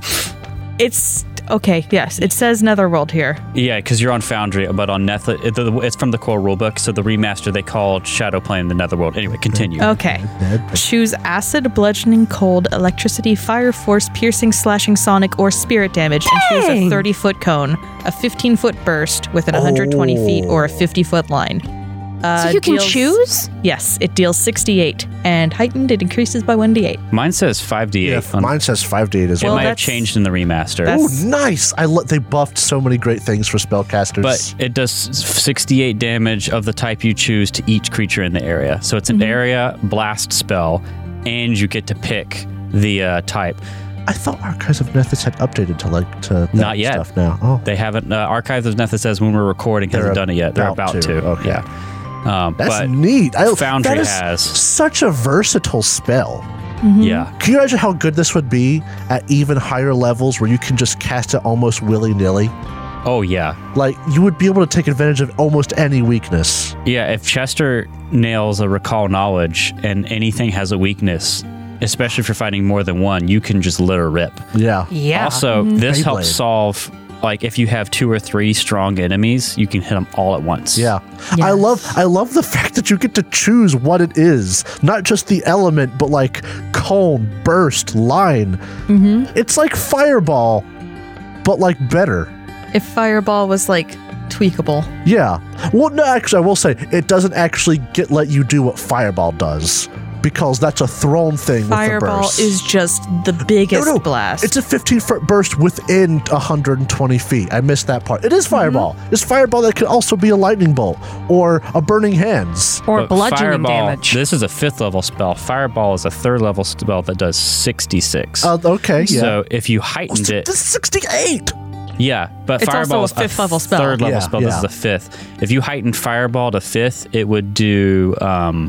It's okay. Yes, it says netherworld here. Yeah, because you're on Foundry, but on Netflix, it, the, it's from the core rulebook. So the remaster they called Shadow Plane the Netherworld. Anyway, continue. Okay. Choose acid, bludgeoning, cold, electricity, fire force, piercing, slashing, sonic, or spirit damage, and choose a Dang. thirty foot cone, a fifteen foot burst within one hundred twenty feet, or a fifty foot line. Uh, So you can deals- choose? Yes, it deals sixty-eight, and heightened it increases by one d eight. Mine says five d eight. Yeah, mine says five d eight as It well. Well, might have that's- changed in the remaster. that's- Oh, nice! I lo- they buffed so many great things for spellcasters. But it does sixty-eight damage of the type you choose to each creature in the area. So it's an area blast spell, and you get to pick the uh, type. I thought Archives of Nethys had updated to like to that Not yet. stuff now. Oh, They haven't. Uh, Archives of Nethys says when we're recording They're hasn't done it yet. They're about about to. to. Okay. Yeah. Um, that's but neat. I, Foundry that is has. such a versatile spell. Yeah. Can you imagine how good this would be at even higher levels where you can just cast it almost willy-nilly? Oh yeah. Like, you would be able to take advantage of almost any weakness. Yeah. If Chester nails a recall knowledge and anything has a weakness, especially if you're fighting more than one, you can just let her rip. Yeah. Yeah. Also, this Beyblade. helps solve. Like if you have two or three strong enemies, you can hit them all at once. Yeah. I Yes. love I love the fact that you get to choose what it is. Not just the element, but like cone, burst, line. Mm-hmm. It's like fireball, but like better. If Fireball was like tweakable. Yeah. Well, no, actually, I will say it doesn't actually get let you do what fireball does because that's a thrown thing with the Fireball burst. is just the biggest no, no, blast. It's a fifteen foot burst within one hundred twenty feet. I missed that part. It is fireball. Mm-hmm. It's fireball that could also be a lightning bolt or a burning hands. Or But bludgeoning Fireball, damage. This is a fifth level spell. Fireball is a third level spell that does sixty-six. Uh, okay, yeah. So if you heightened it, This is sixty-eight. yeah, but It's also Fireball a is fifth level spell. Third level Yeah, spell. This yeah. is a fifth. If you heightened Fireball to fifth, it would do um,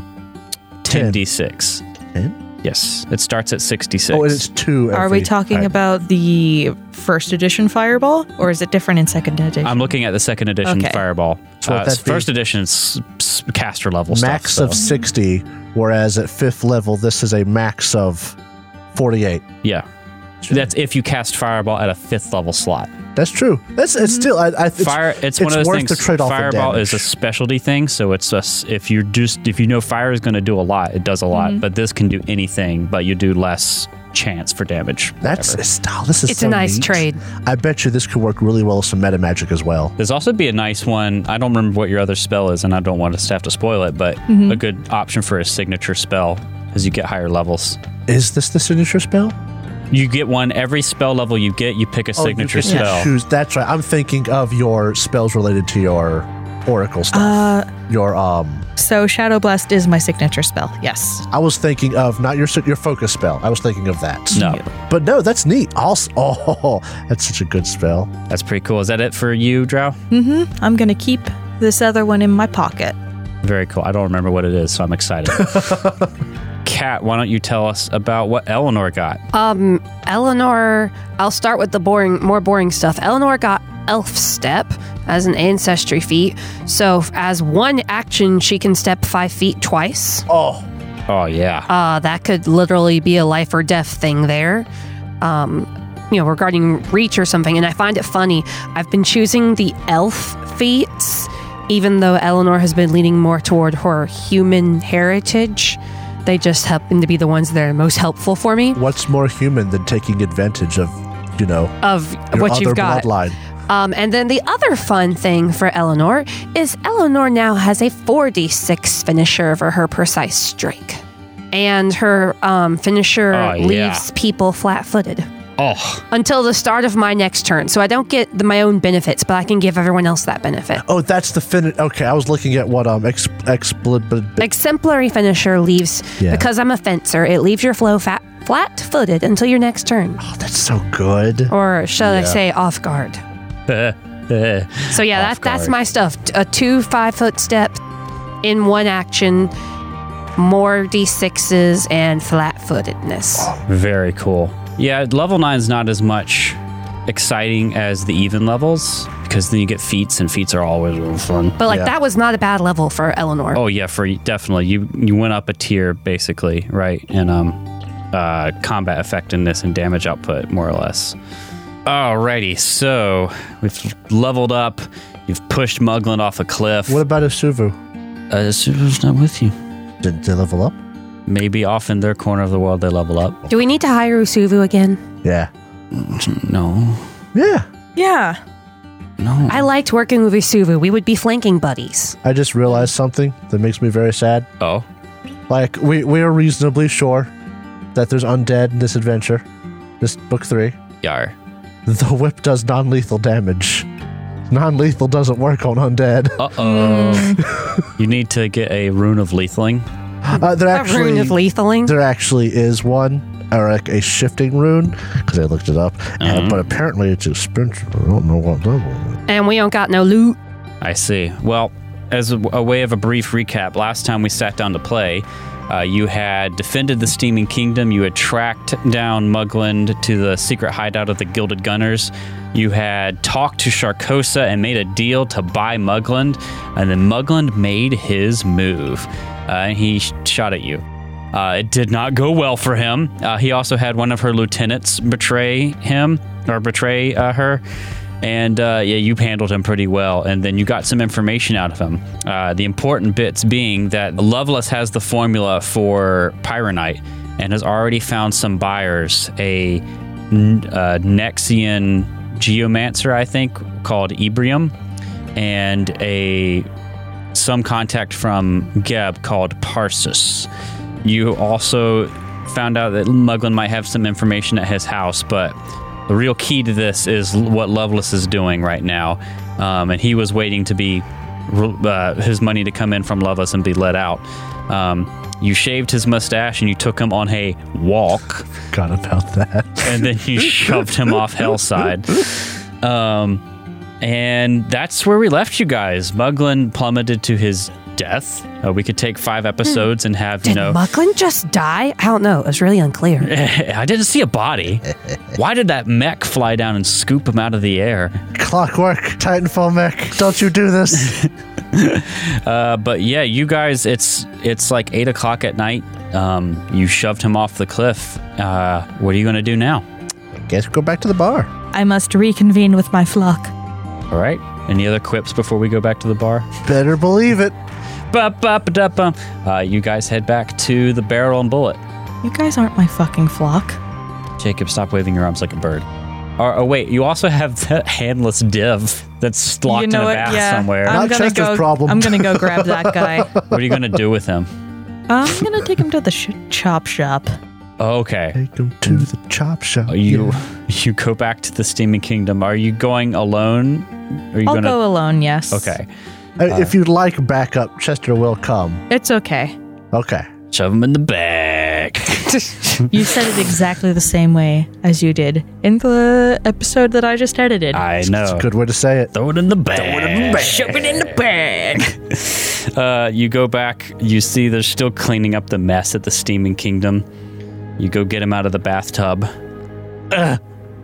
ten d six. ten? Yes, it starts at sixty-six. Oh, and it's two. Are we every- talking I- about the first edition Fireball, or is it different in second edition? I'm looking at the second edition Okay. Fireball. So would Uh, that be- first edition is s- caster level max stuff. of so- sixty, whereas at fifth level, this is a max of forty-eight. yeah. That's if you cast Fireball at a fifth level slot. That's true. That's it's still. I, I, it's, Fire. It's, it's one of those worth things. the trade-off in Fireball is a damage. specialty thing, so it's a, s- if you just if you know fire is going to do a lot, it does a lot. But this can do anything, but you do less chance for damage. That's Whatever. it's, oh, this is It's so a nice neat. trade. I bet you this could work really well with some meta magic as well. There's also be a nice one. I don't remember what your other spell is, and I don't want us to have to spoil it. But a good option for a signature spell as you get higher levels. Is this the signature spell? You get one every spell level you get. You pick a Oh, signature you can spell. choose. That's right. I'm thinking of your spells related to your oracle stuff. Uh, your um. so Shadow Blast is my signature spell. Yes. I was thinking of not your your focus spell. I was thinking of that. No, But no, that's neat. Also, oh, that's such a good spell. that's pretty cool. Is that it for you, Drow? I'm gonna keep this other one in my pocket. Very cool. I don't remember what it is, so I'm excited. Kat, why don't you tell us about what Eleanor got? Um, Eleanor, I'll start with the boring, more boring stuff. Eleanor got Elf Step as an ancestry feat. So, as one action, she can step five feet twice. Oh, Oh, yeah. Uh, that could literally be a life or death thing there. Um, you know, regarding reach or something. And I find it funny. I've been choosing the elf feats, even though Eleanor has been leaning more toward her human heritage. They just happen to be the ones that are most helpful for me What's more human than taking advantage of, you know, of your what other you've got. bloodline? Um, and then the other fun thing for Eleanor is Eleanor now has a four d six finisher for her precise strike. And her um, finisher Oh, yeah. leaves people flat-footed Oh, until the start of my next turn. So I don't get the, my own benefits, but I can give everyone else that benefit. Oh, that's the fin. Okay, I was looking at what um ex expl. Exemplary finisher leaves, Yeah. because I'm a fencer, it leaves your flow fat, flat-footed until your next turn. Oh, that's so good. Or shall I Yeah. say off guard. So yeah, that, Off that's guard. my stuff. A two five-foot step in one action, more d sixes, and flat-footedness. very cool. Yeah, level nine's not as much exciting as the even levels because then you get feats, and feats are always real fun. But like Yeah. that was not a bad level for Eleanor. Oh yeah, for definitely you you went up a tier basically, right? And um, uh, combat effectiveness and damage output, more or less. Alrighty, so we've leveled up. You've pushed Mugland off a cliff. What about Isuvu? Uh, Subaru's not with you. Didn't they level up? Maybe off in their corner of the world they level up. Do we need to hire Usuvu again? Yeah. No, Yeah. Yeah. no. I liked working with Usuvu. We would be flanking buddies. I just realized something that makes me very sad. Oh, Like, we, we are reasonably sure that there's undead in this adventure. This book three. yar. The whip does non-lethal damage. Non-lethal doesn't work on undead. Uh oh. You need to get a rune of lethaling. Uh, there A actually, rune of lethaling. there actually is one, or like a shifting rune, because I looked it up. Uh, but apparently it's expensive. I don't know what level. And we don't got no loot. I see. Well, as a, a way of a brief recap, last time we sat down to play, uh, you had defended the Steaming Kingdom. You had tracked down Mugland to the secret hideout of the Gilded Gunners. You had talked to Sharkosa and made a deal to buy Mugland, and then Mugland made his move. Uh, and he sh- shot at you. Uh, it did not go well for him. Uh, he also had one of her lieutenants betray him, or betray uh, her. And uh, yeah, you handled him pretty well, and then you got some information out of him. Uh, the important bits being that Lovelace has the formula for Pyronite and has already found some buyers. A uh, Nexian geomancer, I think, called Ebrium, and a some contact from Geb called Parsus. You also found out that Mugland might have some information at his house, but the real key to this is what Lovelace is doing right now. Um, and he was waiting to be, uh, his money to come in from Lovelace and be let out. Um, you shaved his mustache and you took him on a walk, Forgot about that. and then you shoved him off Hellside. Um, and that's where we left you guys. Mugland plummeted to his death. Uh, we could take five episodes and have, you Did know. Mugland just die? I don't know. It was really unclear. I didn't see a body. Why did that mech fly down and scoop him out of the air? Clockwork, Titanfall mech. Don't you do this. Uh, but yeah, you guys, it's it's like eight o'clock at night. Um, you shoved him off the cliff. Uh, what are you going to do now? Guess we go back to the bar. I must reconvene with my flock. All right. Any other quips before we go back to the bar? Better believe it. Ba-ba-ba-da-bum. Uh, you guys head back to the Barrel and Bullet. You guys aren't my fucking flock. Jacob, stop waving your arms like a bird. Or, oh, wait, you also have that handless div that's locked you know in a what? bath Yeah, somewhere. I'm Not gonna Chester's go. problem. I'm gonna go grab that guy. What are you going to do with him? I'm gonna take him to the sh- chop shop. Oh, okay. Take him to the chop shop. You Yeah. you go back to the Steaming Kingdom. Are you going alone? Are you I'll gonna? go alone. Yes. Okay. Uh, if you'd like backup, Chester will come. It's okay. Okay. Shove him in the back. You said it exactly the same way as you did in the episode that I just edited. I It's know. a good way to say it. Throw it in the bag. Throw it in the bag. Shove it in the bag. uh, you go back. You see they're still cleaning up the mess at the Steaming Kingdom. You go get him out of the bathtub. Ugh.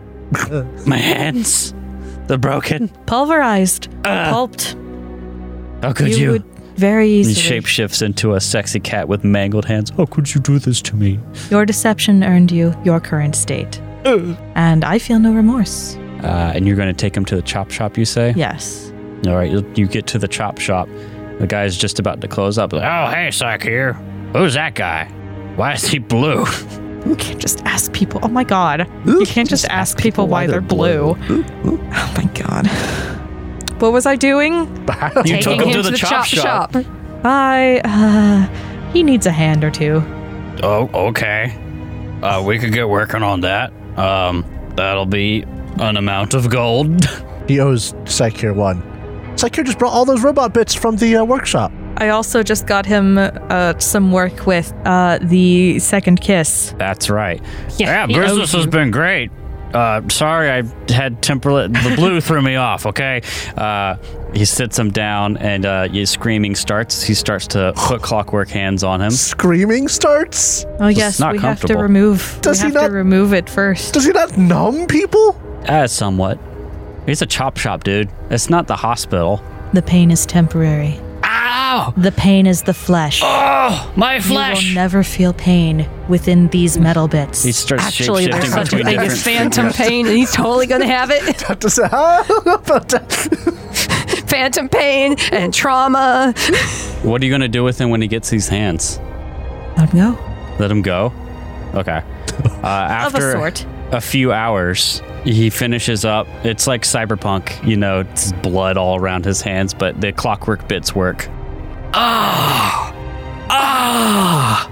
My hands. They're broken. Pulverized, pulped. How could you, you? would very He easily. shapeshifts into a sexy cat with mangled hands. How could you do this to me? Your deception earned you your current state, and I feel no remorse. Uh, and you're going to take him to the chop shop, you say? Yes. All right, you, you get to the chop shop. The guy's just about to close up. Like, oh, hey, Sakir. Who's that guy? Why is he blue? You can't just ask people. Oh my god. You can't just ask people why they're blue. Oh my god. What was I doing? You Taking took him him to the, chop, shop. I, uh, he needs a hand or two. Oh, okay. Uh, we could get working on that. Um, that'll be an amount of gold. He owes Psycure one. Psycure just brought all those robot bits from the uh, workshop. I also just got him uh, some work with uh, the second kiss. That's right. Yeah, Yeah, he business owes has you. been great. Uh, sorry, I had temperate. The blue threw me off. Okay. Uh, he sits him down, and uh, his screaming starts. He starts to put clockwork hands on him. Screaming starts? Oh yes, not we have to comfortable. remove. Does we he have not- to remove it first. Does he not numb people? Uh, somewhat. He's a chop shop, dude. It's not the hospital. The pain is temporary. Ow! The pain is the flesh. Oh, my You flesh! will never feel pain within these metal bits. He starts Actually, there's shape-shifting such a between thing different as phantom fingers. pain, and he's totally going to have it. Have to say, how about that? Phantom pain and trauma. What are you gonna do with him when he gets these hands? Let him go. Let him go? Okay. Uh, after sort. a few hours, he finishes up. It's like cyberpunk, you know, it's blood all around his hands, but the clockwork bits work. Ah! Ah!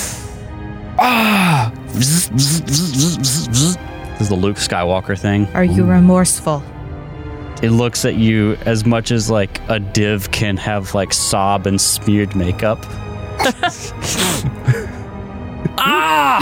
Ah! This is the Luke Skywalker thing. Are you remorseful? It looks at you as much as like a div can have like sob and smeared makeup. Ah!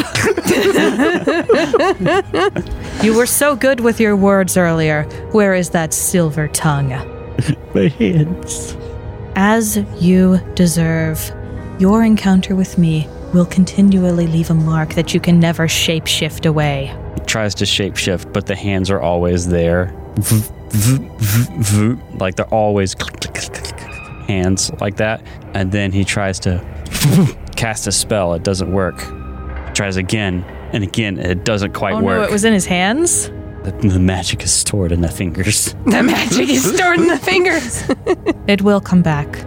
You were so good with your words earlier. Where is that silver tongue? My hands. As you deserve, your encounter with me will continually leave a mark that you can never shapeshift away. He tries to shapeshift, but the hands are always there. V- v- v- v- Like they're always hands like that. And then he tries to cast a spell. It doesn't work. Tries again and again. It doesn't quite Oh work. no, it was in his hands? the, the magic is stored in the fingers. The magic is stored in the fingers. It will come back.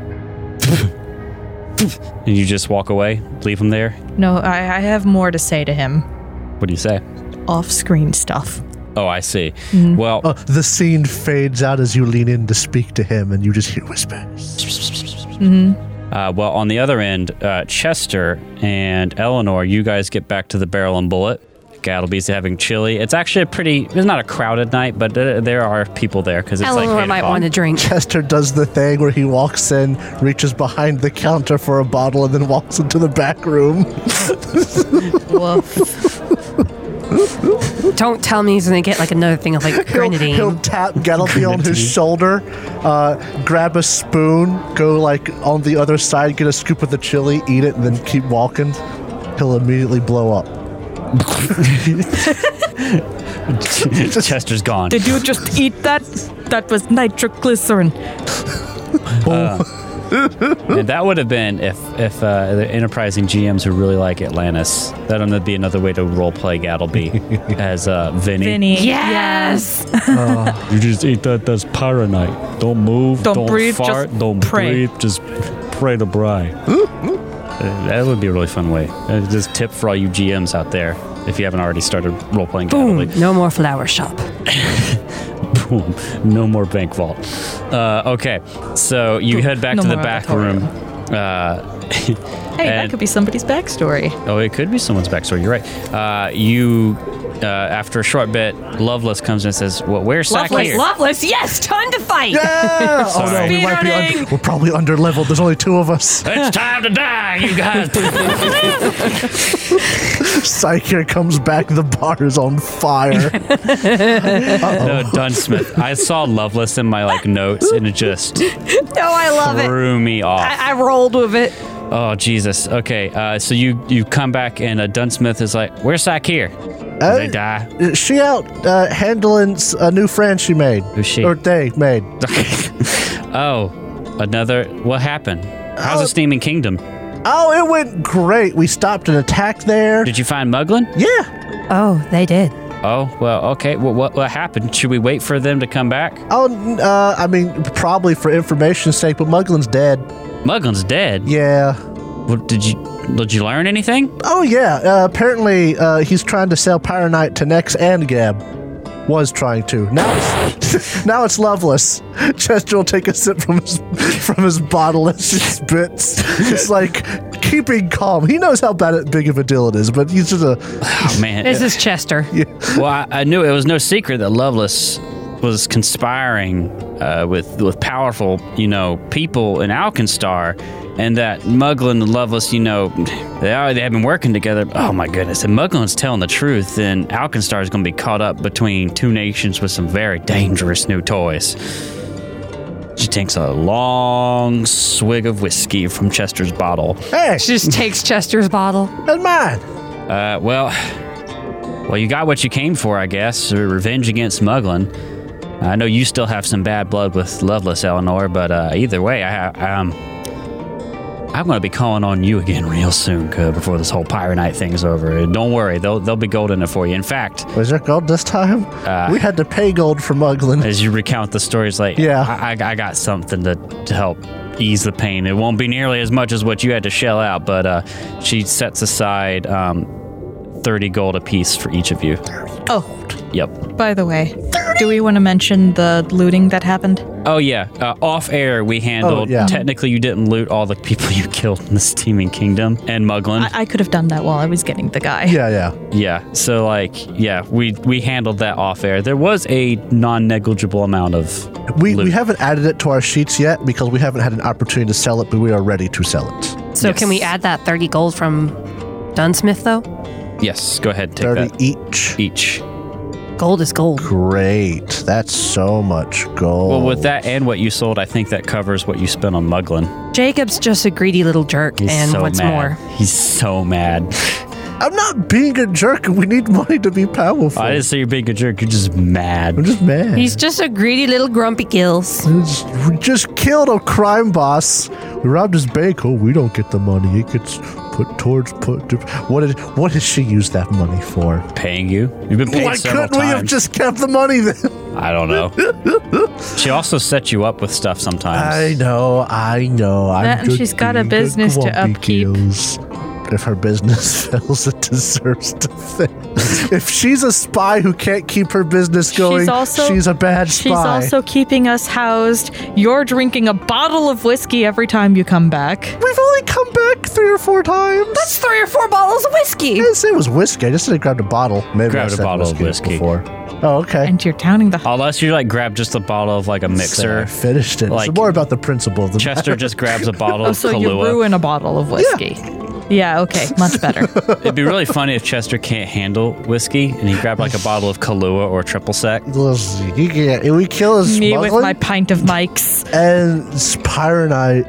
And you just walk away, leave him there. No, I, I have more to say to him. What do you say? Off-screen stuff. Oh, I see. Mm-hmm. Well, Uh, the scene fades out as you lean in to speak to him, and you just hear whispers. Uh, well, on the other end, uh, Chester and Eleanor, you guys get back to the Barrel and Bullet. Gattleby's having chili. It's actually a pretty, it's not a crowded night, but uh, there are people there because it's Eleanor like eight might o'clock. want to drink. Chester does the thing where he walks in, reaches behind the counter for a bottle, and then walks into the back room. Woof. Don't tell me he's going to get like another thing of like He'll, grenadine. he'll tap Gattleby on his shoulder, uh, grab a spoon, go like on the other side, get a scoop of the chili, eat it, and then keep walking. He'll immediately blow up. Chester's gone. Did you just eat that? That was nitroglycerin. And that would have been if if uh, the enterprising G Ms who really like Atlantis. That would be another way to roleplay Gattleby as uh, Vinny. Vinny. Yes. You just eat that. That's paranite. Don't move. Don't breathe, just don't pray. breathe. Just pray to Bry. Uh, that would be a really fun way. Uh, just tip for all you G Ms out there if you haven't already started roleplaying Boom. Gattleby. No more flower shop. Boom. No more bank vault. Uh, okay, so you head back No to the more back auditorium. room. Uh, Hey, that And- could be somebody's backstory. oh, it could be someone's backstory. You're right. Uh, you, uh, after a short bit, Loveless comes in and says, "Well, where's Loveless. Sakir?" Loveless. Yes. Time to fight. Yeah! Oh no, Sorry. we might be Speedrunning! un- we're probably under leveled. There's only two of us. It's time to die, you guys. Psychic comes back, the bar is on fire. No, Dunsmith. I saw Loveless in my like notes, and it just No, I love it. threw me off. I, I rolled with it. Oh Jesus. Okay. Uh, so you you come back, and uh, Dunsmith is like, "Where's Sakir? Did Uh, they die?" She out uh, handling s- a new friend she made. Who's she? Or they made. Oh, another. What happened? How's Oh. the Steaming Kingdom? Oh, it went great. We stopped an attack there. Did you find Muglin? Yeah. Oh, they did. Oh well. Okay. Well, what what happened? Should we wait for them to come back? Oh, n- uh, I mean, probably for information's sake, but Muglin's dead. Muglin's dead. Yeah. What, did you did you learn anything? Oh, yeah. Uh, apparently, uh, he's trying to sell Pyronite to Nex and Gab. Was trying to. Now it's, now it's Loveless. Chester will take a sip from his from his bottle as he spits. It's like keeping calm. He knows how bad big of a deal it is, but he's just a... Oh, man. This is Chester. Well, I, I knew it was no secret that Loveless was conspiring uh, with with powerful, you know, people in Alkenstar, and that Muglin and Loveless, you know, they are, they have been working together. Oh my goodness! If Muglin's telling the truth, then Alkenstar is going to be caught up between two nations with some very dangerous new toys. She takes a long swig of whiskey from Chester's bottle. Hey, She just takes Chester's bottle. that's mine. Uh, well, well, you got what you came for, I guess. Revenge against Muglin. I know you still have some bad blood with Loveless, Eleanor, but uh, either way, I, I, um, I'm going to be calling on you again real soon uh, before this whole Pyronite thing's over. Don't worry, they'll they'll be golden it for you. In fact, Was there gold this time? Uh, we had to pay gold for Muglin. as you recount the stories, like, Yeah. I, I, I got something to, to help ease the pain. It won't be nearly as much as what you had to shell out, but uh, she sets aside um, thirty gold apiece for each of you. Oh, Yep. by the way, do we want to mention the looting that happened? Oh, yeah. Uh, off air, we handled. Oh, yeah. Technically, you didn't loot all the people you killed in the Steaming Kingdom and Muglin. I, I could have done that while I was getting the guy. Yeah, yeah. yeah. So, like, yeah, we we handled that off air. There was a non negligible amount of. We, loot. we haven't added it to our sheets yet because we haven't had an opportunity to sell it, but we are ready to sell it. So Yes. can we add that thirty gold from Dunsmith, though? Yes, go ahead. Take thirty that. each. Each. Gold is gold. Great. That's so much gold. Well, with that and what you sold, I think that covers what you spent on Muglin. Jacob's just a greedy little jerk, He's and so what's mad. more, He's so mad. I'm not being a jerk. We need money to be powerful. I didn't say you're being a jerk. You're just mad. I'm just mad. he's just a greedy little grumpy gills. We just- we just killed a crime boss. We robbed his bank. Oh, we don't get the money. It gets put towards put. To, what did what did she use that money for? Paying you. You've been paid Why several couldn't we have times. just kept the money then? I don't know. She also sets you up with stuff sometimes. I know, I know. I'm That and just she's got a being business to grumpy upkeep. gills. If her business fails, it deserves to fail. If she's a spy who can't keep her business going, She's also- she's a bad spy. She's also keeping us housed. You're drinking a bottle of whiskey every time you come back. We've only come back three or four times. That's three or four bottles of whiskey. I didn't say it was whiskey. I just said I grabbed a bottle. Maybe Grabbed I a said bottle of whiskey. before. Oh, okay. And you're downing the... Unless you like grab just a bottle of like a So I mixer. finished it. Like- it's more about the principle of the Chester just grabs a bottle Oh, of so you Kahlua. ruin a bottle of whiskey. Yeah, okay. Much better. It'd be really funny if Chester can't handle whiskey and he grabbed like a bottle of Kahlua or triple sec. Listen, he can, we kill his Me with smuggling my pint of Mike's. and Spyronite.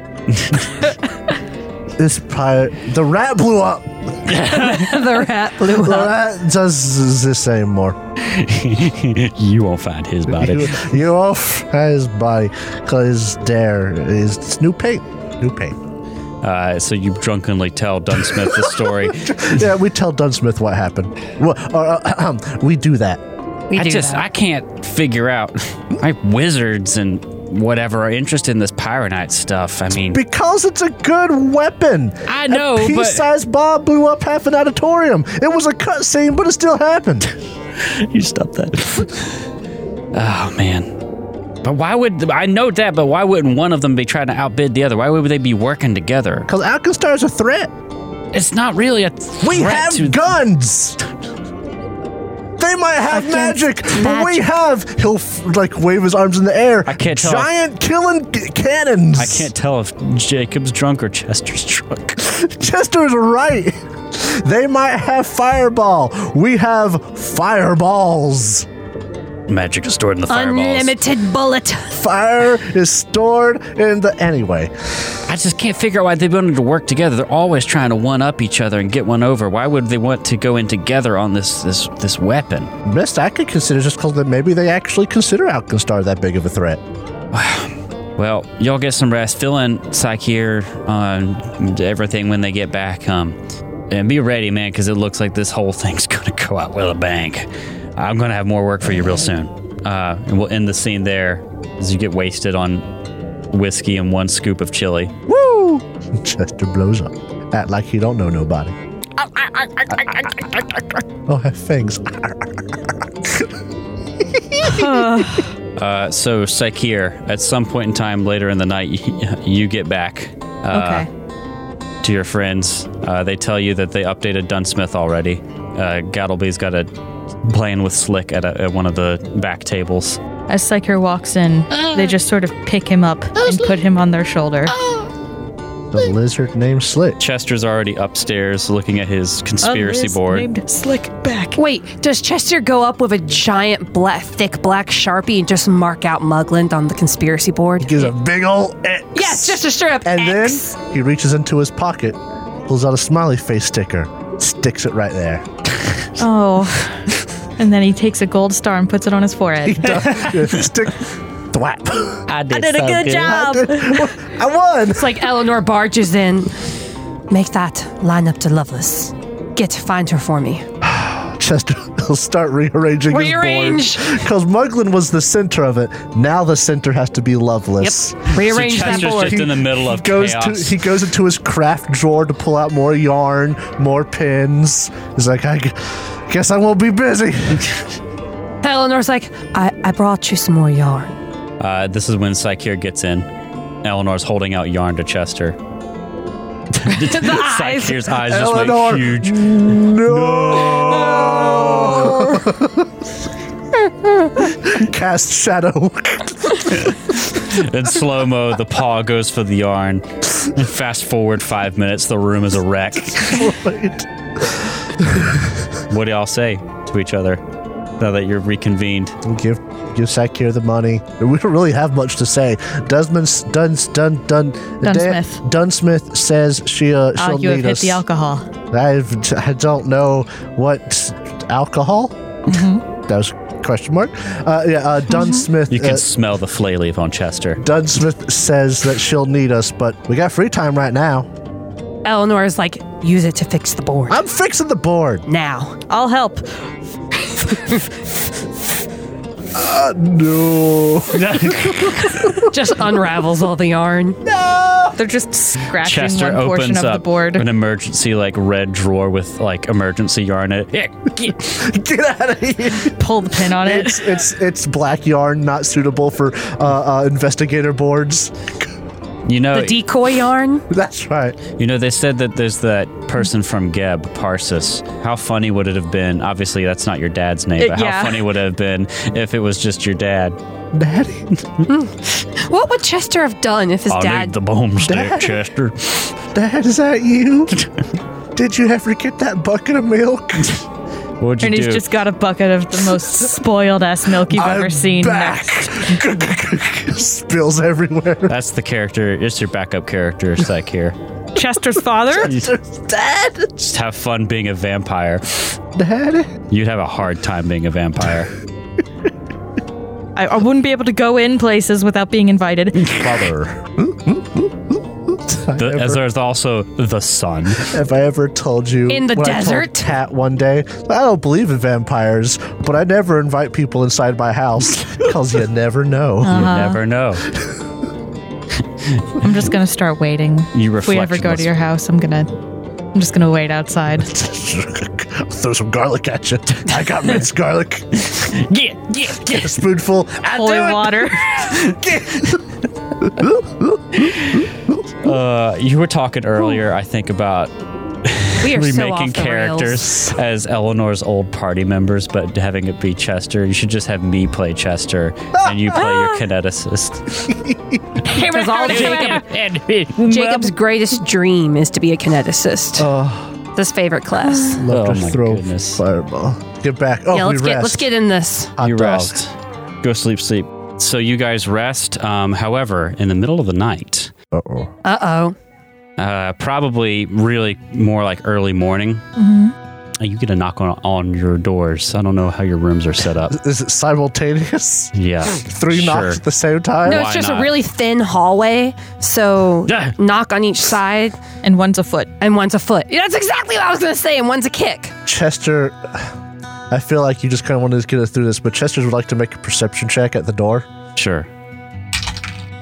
This pirate, the rat blew up. The rat blew The up. rat does the same more. You won't find his body. You, you off his body because there is it's new paint. New paint. Uh, so you drunkenly tell Dunsmith the story. Yeah, we tell Dunsmith what happened. Well, or, uh, we do that. We I do just that. I can't figure out why wizards and whatever are interested in this Pyronite stuff. I mean, Because it's a good weapon. I know, A but pea-sized bomb blew up half an auditorium. It was a cutscene, but it still happened. you stop that. Oh man. But why would I know that? But why wouldn't one of them be trying to outbid the other? Why would they be working together? Because Alkenstar's a threat. It's not really a We threat have to guns. They might have Against magic, but we magic. have. He'll f- like wave his arms in the air. I can't tell. Giant killing c- cannons. I can't tell if Jacob's drunk or Chester's drunk. Chester's right. They might have fireball. We have fireballs. Magic is stored in the fireballs. Unlimited bullet. Fire is stored in the anyway. I just can't figure out why they wanted to work together. They're always trying to one up each other and get one over. Why would they want to go in together on this this this weapon? Best I could consider just because maybe they actually consider Alkenstar that big of a threat. Well, y'all get some rest. Fill in Psyche here on everything when they get back. Um, and be ready, man, because it looks like this whole thing's gonna go out with a bang. I'm gonna have more work for you real soon. Uh, and we'll end the scene there as you get wasted on whiskey and one scoop of chili. Woo! Chester blows up. Act like you don't know nobody. Oh, have fangs. Uh, so, Saikir, at some point in time later in the night, you, you get back uh, Okay. to your friends. Uh, they tell you that they updated Dunsmith already. Uh, Gattleby's got a playing with Slick at, a, at one of the back tables. As Psyker walks in, they just sort of pick him up and put him on their shoulder. The lizard named Slick. Chester's already upstairs looking at his conspiracy board. Named Slick back. Wait, does Chester go up with a giant, black, thick black Sharpie and just mark out Mugland on the conspiracy board? Gives a big ol' X. Yes, just a straight up And X. then he reaches into his pocket, pulls out a smiley face sticker, sticks it right there. Oh. And then he takes a gold star and puts it on his forehead. Stick. Thwap. I did, I did a good job. I won. It's like Eleanor barges in. Make that line up to Loveless. Get, find her for me. Chester will start rearranging Rearrange. his board. Because Muglin was the center of it. Now the center has to be Loveless. Yep. Rearrange so that Chester's board. just in the middle of Goes chaos. to, he goes into his craft drawer to pull out more yarn, more pins. He's like, I gu- guess I won't be busy. Eleanor's like, I, I brought you some more yarn. Uh, this is when Saikir gets in. Eleanor's holding out yarn to Chester. The eyes. Saikir's eyes Eleanor. just went huge. No. Cast shadow. In slow-mo, the paw goes for the yarn. And fast forward five minutes, the room is a wreck. What do y'all say to each other now that you're reconvened? Give give Saikir the money. We don't really have much to say. Desmond Duns Dun Dun Dunsmith. Dunsmith says she uh, Ah, she'll you have need hit us. the alcohol. I've, I don't know what alcohol. Mm-hmm. That was a question mark. Uh, yeah, uh, Dunsmith. You can uh, smell the flay leaf on Chester. Dunsmith says that she'll need us, but we got free time right now. Eleanor's like, use it to fix the board. I'm fixing the board. Now. I'll help. Uh, no. Just unravels all the yarn. They're just scratching Chester one portion opens of up the board. an emergency like red drawer with like emergency yarn in it. Yeah, get- Get out of here. Pull the pin on it. It's it's it's black yarn, not suitable for uh, uh, investigator boards. You know, The decoy yarn. That's right. you know, they said that there's that person from Geb, Parsis. How funny would it have been? Obviously, that's not your dad's name, It- but yeah. how funny would it have been if it was just your dad? Daddy. What would Chester have done if his I dad... need the boomstick, Dad. Chester. Dad, is that you? Did you ever get that bucket of milk? What'd you And he's do? just got a bucket of the most spoiled ass milk you've ever I'm seen. back. Spills everywhere. That's the character. It's your backup character, Saikir. Chester's father? Dad. Just have fun being a vampire. Daddy. You'd have a hard time being a vampire. I, I wouldn't be able to go in places without being invited. Father. The, as there's also the sun. Have I ever told you In the when I told desert? Kat one day, I don't believe in vampires, but I never invite people inside my house because you never know. You Uh-huh. never know. I'm just gonna start waiting. You If we ever go to reflectionless- your house, I'm gonna I'm just gonna wait outside. Throw some garlic at you. I got minced garlic. Yeah, yeah, Get a spoonful. I Holy do it. water. Uh, you were talking earlier, I think, about We are so remaking off the characters as Eleanor's old party members, but having it be Chester. You should just have me play Chester and you play your kineticist. Because all Jacob, Jacob's greatest dream is to be a kineticist. Oh, His favorite class. love Oh to my throw goodness. fireball. Get back. Oh, yeah, let's we get rest. let's get in this. Hot You dog. rest. Go sleep, sleep. So you guys rest. Um, however, in the middle of the night, Uh-oh. Uh oh. uh, probably really more like early morning, Mm-hmm. uh, you get a knock on, on your doors. I don't know how your rooms are set up. Is it simultaneous? Yeah. Three sure. knocks at the same time? No, Why it's just not? a really thin hallway. So Yeah. knock on each side, And one's a foot. and one's a foot. Yeah, that's exactly what I was gonna say. And one's a kick. Chester, I feel like you just kind of wanted to get us through this, but Chester would like to make a perception check at the door. Sure.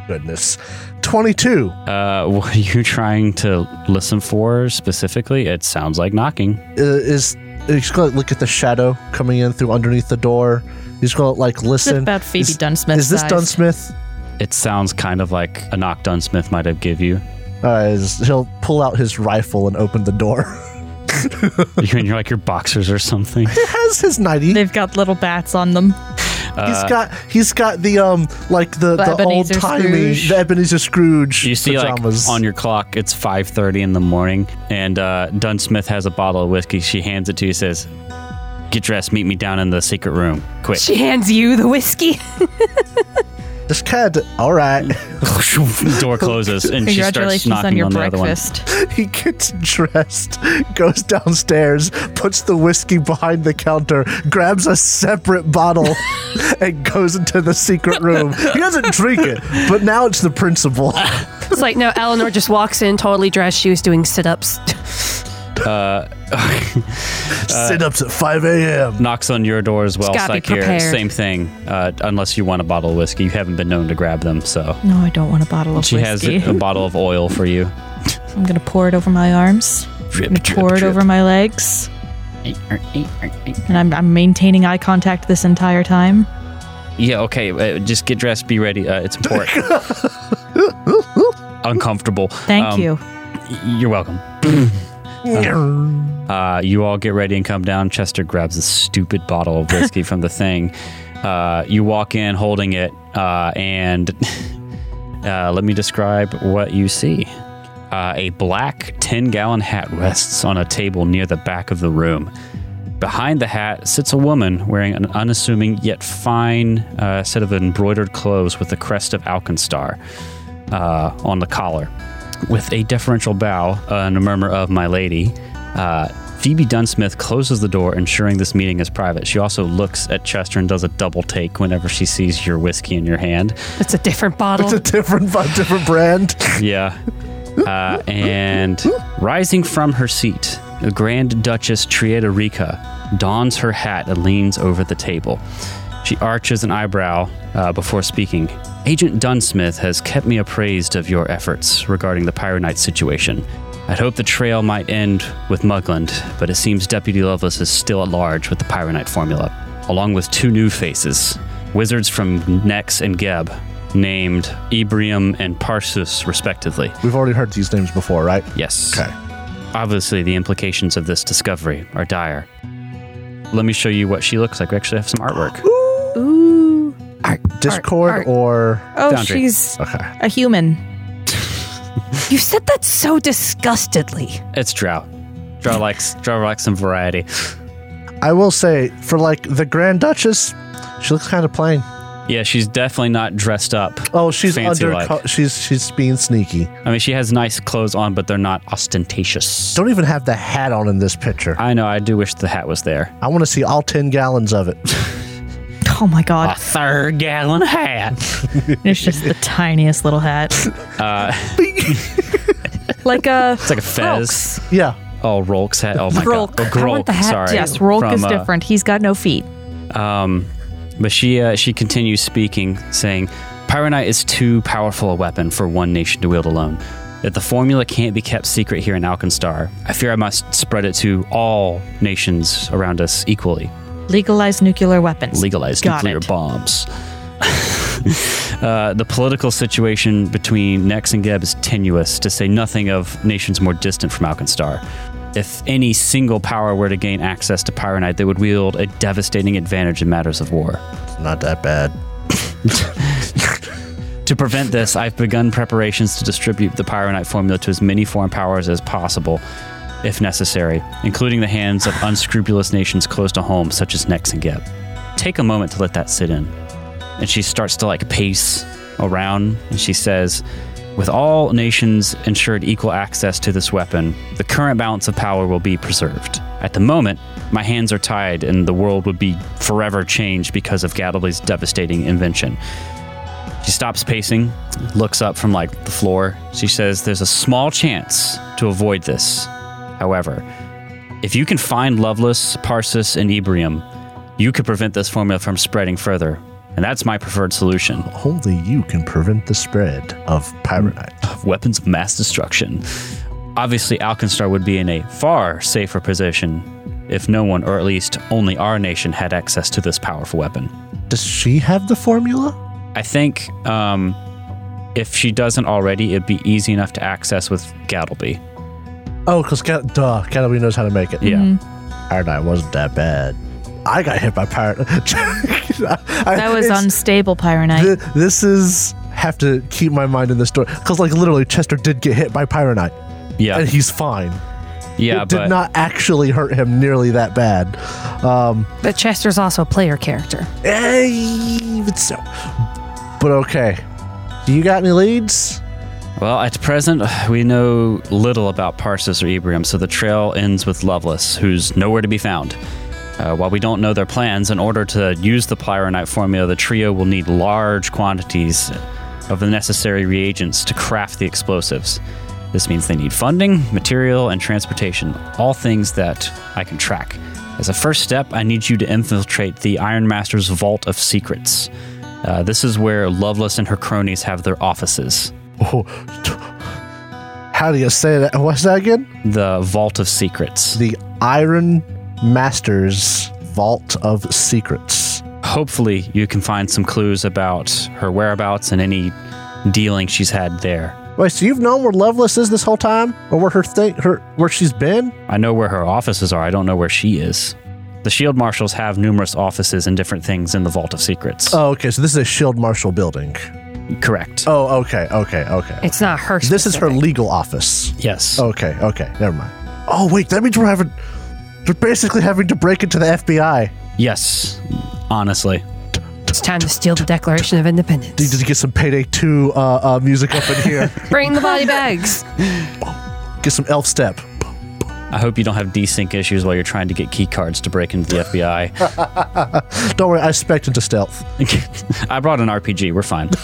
Goodness. twenty-two. Uh, what are you trying to listen for specifically? It sounds like knocking. Uh, is he's going to look at the shadow coming in through underneath the door. He's going to like It's listen. about Phoebe is, Dunsmith. Is this sized. Dunsmith? It sounds kind of like a knock Dunsmith might have give you. Uh, is, he'll pull out his rifle and open the door. You and you're like your boxers or something. He has his ninety. They've got little bats on them. He's got he's got the um like the, The the old Ebenezer timey Scrooge. the Ebenezer Scrooge You see, pajamas. like on your clock, it's five thirty in the morning, and uh, Dunsmith has a bottle of whiskey. She hands it to you, says, "Get dressed. Meet me down in the secret room, quick." She hands you the whiskey. This cat, all right. Door closes, and she starts Congratulations knocking on your on the other one. breakfast. He gets dressed, goes downstairs, puts the whiskey behind the counter, grabs a separate bottle, and goes into the secret room. He doesn't drink it, but now it's the principal. It's like, no, Eleanor just walks in totally dressed. She was doing sit-ups. Sit-ups at five a.m. Knocks on your door as well. It's gotta be Like here, prepared. same thing. Uh, unless you want a bottle of whiskey, you haven't been known to grab them. So No, I don't want a bottle of she whiskey. has a bottle of oil for you. I'm gonna pour it over my arms. Drip, I'm gonna drip, pour it drip. over my legs. And I'm, I'm maintaining eye contact this entire time. Yeah, okay. Uh, just get dressed. Be ready. Uh, it's important. Uncomfortable. Thank Um, you. y- You're welcome. Uh, you all get ready and come down. Chester grabs a stupid bottle of whiskey from the thing. Uh, you walk in holding it, uh, and uh, let me describe what you see. Uh, a black ten-gallon hat rests on a table near the back of the room. Behind the hat sits a woman wearing an unassuming yet fine uh, set of embroidered clothes with the crest of Alkenstar uh, on the collar. With a deferential bow uh, and a murmur of "my lady," uh, Phoebe Dunsmith closes the door, ensuring this meeting is private. She also looks at Chester and does a double take whenever she sees your whiskey in your hand. It's a different bottle. It's a different, a different brand. Yeah. Uh, and rising from her seat, the Grand Duchess Triadarica dons her hat and leans over the table. She arches an eyebrow uh, before speaking. "Agent Dunsmith has kept me appraised of your efforts regarding the Pyronite situation. I'd hoped the trail might end with Mugland, but it seems Deputy Lovelace is still at large with the Pyronite formula, along with two new faces, wizards from Nex and Geb, named Ebrium and Parsus, respectively. We've already heard these names before, right? Yes. Okay. Obviously, the implications of this discovery are dire. Let me show you what she looks like. We actually have some artwork. Ooh. Discord art. or Oh, Foundry. she's okay. a human. You said that so disgustedly. It's Drow. Drow likes Drow likes some variety. I will say for like the Grand Duchess, she looks kind of plain. Yeah, she's definitely not dressed up. Oh, she's Fancy under. like. co- she's she's being sneaky. I mean, she has nice clothes on, but they're not ostentatious. Don't even have the hat on in this picture. I know. I do wish the hat was there. I want to see all ten gallons of it. Oh my god. A third gallon hat. It's just the tiniest little hat. Uh, Like a it's like a fez. Yeah. Oh, Rolk's hat. Oh my Rolk. god. Oh, I want the hat, Sorry. yes, Rolk From, is uh, different. He's got no feet. Um, but she uh, she continues speaking, saying, "Pyronite is too powerful a weapon for one nation to wield alone. If the formula can't be kept secret here in Alkenstar, I fear I must spread it to all nations around us equally. Legalize nuclear weapons. Legalize Got nuclear it. bombs." uh, the political situation between Nex and Geb is tenuous, to say nothing of nations more distant from Alkenstar. If any single power were to gain access to Pyronite, they would wield a devastating advantage in matters of war. It's not that bad. To prevent this, I've begun preparations to distribute the Pyronite formula to as many foreign powers as possible, if necessary, including the hands of unscrupulous nations close to home, such as Nex and Geb. Take a moment to let that sit in. And she starts to like pace around, and she says, "With all nations ensured equal access to this weapon, the current balance of power will be preserved. At the moment, my hands are tied and the world would be forever changed because of Gattlebly's devastating invention." She stops pacing, looks up from like the floor. She says, "There's a small chance to avoid this. However, if you can find Lovelace, Parsus, and Ebrium, you could prevent this formula from spreading further. And that's my preferred solution. Only you can prevent the spread of pyronite. Weapons of mass destruction. Obviously, Alkenstar would be in a far safer position if no one, or at least only our nation, had access to this powerful weapon. Does she have the formula? I think um, if she doesn't already, it'd be easy enough to access with Gattleby. Oh, because, duh, Gattleby knows how to make it. Yeah. Mm-hmm. Pyronite wasn't that bad. I got hit by pyronite. That was unstable pyronite. Th- this is... have to keep my mind in the story. Because, like, literally, Chester did get hit by pyronite. Yeah. And he's fine. Yeah, it did but not actually hurt him nearly that bad. Um, But Chester's also a player character. eh, even so. But okay. Do you got any leads? well, at present, we know little about Parsis or Ebrium, so the trail ends with Lovelace, who's nowhere to be found. Uh, while we don't know their plans, in order to use the pyronite formula, the trio will need large quantities of the necessary reagents to craft the explosives. This means they need funding, material, and transportation, all things that I can track. As a first step, I need you to infiltrate the Iron Master's Vault of Secrets. Uh, this is where Lovelace and her cronies have their offices. Oh, how do you say that? What's that again? The Vault of Secrets. The Iron Master's Vault of Secrets. Hopefully, you can find some clues about her whereabouts and any dealing she's had there. Wait, so you've known where Lovelace is this whole time? Or where her thing, her, where she's been? I know where her offices are. I don't know where she is. The Shield Marshals have numerous offices and different things in the Vault of Secrets. Oh, okay, so this is a Shield Marshal building. Correct. Oh, okay, okay, okay. It's not her This is her specific. legal office. Yes. Okay, okay, never mind. Oh, wait, that means we're having... We're basically having to break into the F B I. Yes. Honestly. It's time to steal the Declaration of Need Independence. to get some Payday two uh, uh, music up in here. Bring the body bags. Get some elf step. I hope you don't have desync issues while you're trying to get key cards to break into the F B I. Don't worry, I spec'd into stealth. I brought an R P G. We're fine.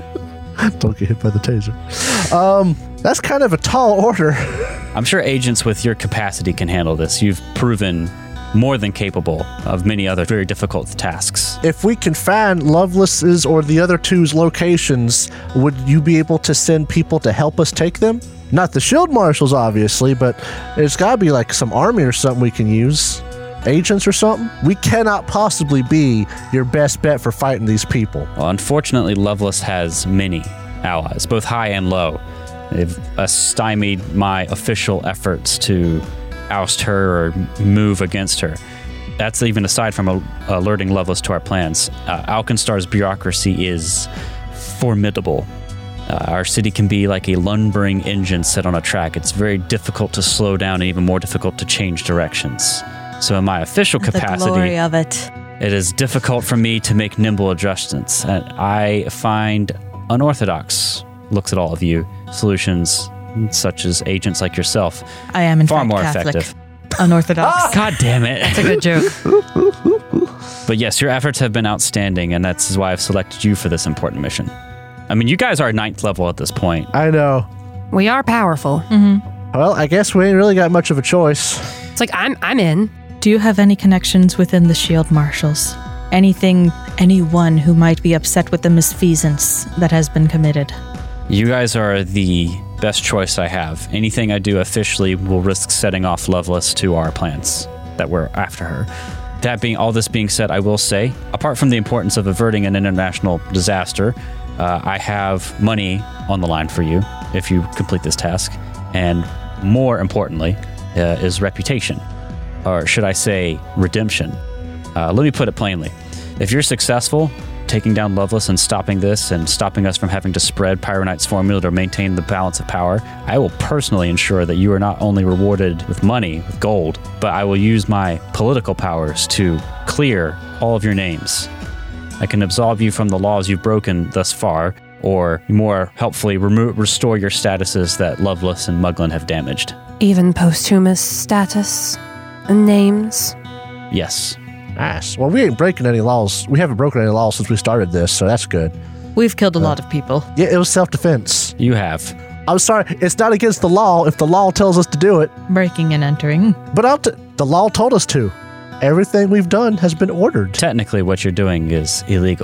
Don't get hit by the taser. Um, that's kind of a tall order. I'm sure agents with your capacity can handle this. You've proven more than capable of many other very difficult tasks. If we can find Lovelace's or the other two's locations, would you be able to send people to help us take them? Not the Shield Marshals, obviously, but there's got to be like some army or something we can use. Agents or something? We cannot possibly be your best bet for fighting these people. Well, unfortunately, Lovelace has many allies, both high and low. They've uh, stymied my official efforts to oust her or move against her. That's even aside from a, alerting Lovelace to our plans. Uh, Alkenstar's bureaucracy is formidable. Uh, our city can be like a lumbering engine set on a track. It's very difficult to slow down and even more difficult to change directions. So in my official The capacity, glory of it. it is difficult for me to make nimble adjustments. And I find unorthodox, looks at all of you, solutions such as agents like yourself I am in far fact more Catholic. effective. Unorthodox. God damn it. It's a good joke. But yes, your efforts have been outstanding, and that's why I've selected you for this important mission. I mean, you guys are ninth level at this point. I know. We are powerful. Well, I guess we ain't really got much of a choice. It's like I'm I'm in. Do you have any connections within the Shield Marshals? Anything, anyone who might be upset with the misfeasance that has been committed? You guys are the best choice I have. Anything I do officially will risk setting off Lovelace to our plans that we're after her. That being all this being said, I will say, apart from the importance of averting an international disaster, uh, I have money on the line for you if you complete this task. And more importantly, uh, is reputation. Or should I say redemption? Uh, let me put it plainly. If you're successful taking down Lovelace and stopping this and stopping us from having to spread Pyronite's formula to maintain the balance of power, I will personally ensure that you are not only rewarded with money, with gold, but I will use my political powers to clear all of your names. I can absolve you from the laws you've broken thus far, or more helpfully remo- restore your statuses that Lovelace and Muglin have damaged. Even posthumous status and names. Yes. Nice. Well, we ain't breaking any laws. We haven't broken any laws since we started this, so that's good. We've killed a lot of people. Yeah, it was self-defense. You have. I'm sorry, it's not against the law if the law tells us to do it. Breaking and entering. But I'll t- the law told us to. Everything we've done has been ordered. Technically, what you're doing is illegal,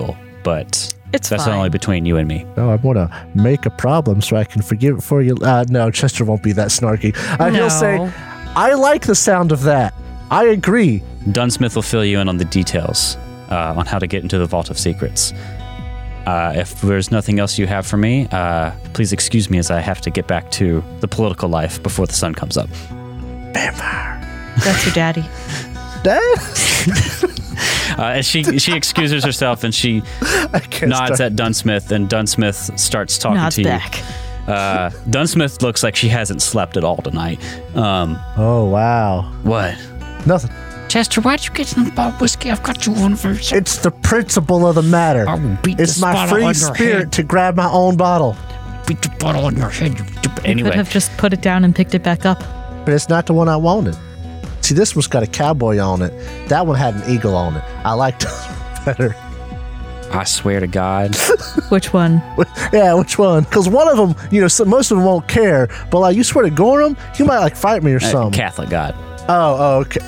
but It's that's fine. only between you and me. No, I want to make a problem so I can forgive it for you. Uh, no, Chester won't be that snarky. Uh, He'll No. say, I like the sound of that. I agree. Dunsmith will fill you in on the details uh, on how to get into the Vault of Secrets. Uh, if there's nothing else you have for me, uh, please excuse me as I have to get back to the political life before the sun comes up. Vampire. That's your daddy. Dad? Uh, and she she excuses herself and she I can't nods start- at Dunsmith, and Dunsmith starts talking Nods to you. back. Uh, Dunsmith looks like she hasn't slept at all tonight. Um, Oh, wow. what? Nothing. Chester, why'd you get some bottle whiskey? I've got you one for some. It's the principle of the matter. I will beat It's this my bottle free on your spirit head. to grab my own bottle. Beat the bottle on your head. You stupid. You Anyway. could have just put it down and picked it back up. But it's not the one I wanted. See, this one's got a cowboy on it. That one had an eagle on it. I liked it better. I swear to God. Which one? Yeah, which one? Because one of them, you know, so most of them won't care. But like, you swear to Gorham, you might like fight me or Uh, something. Catholic God. Oh, oh, okay.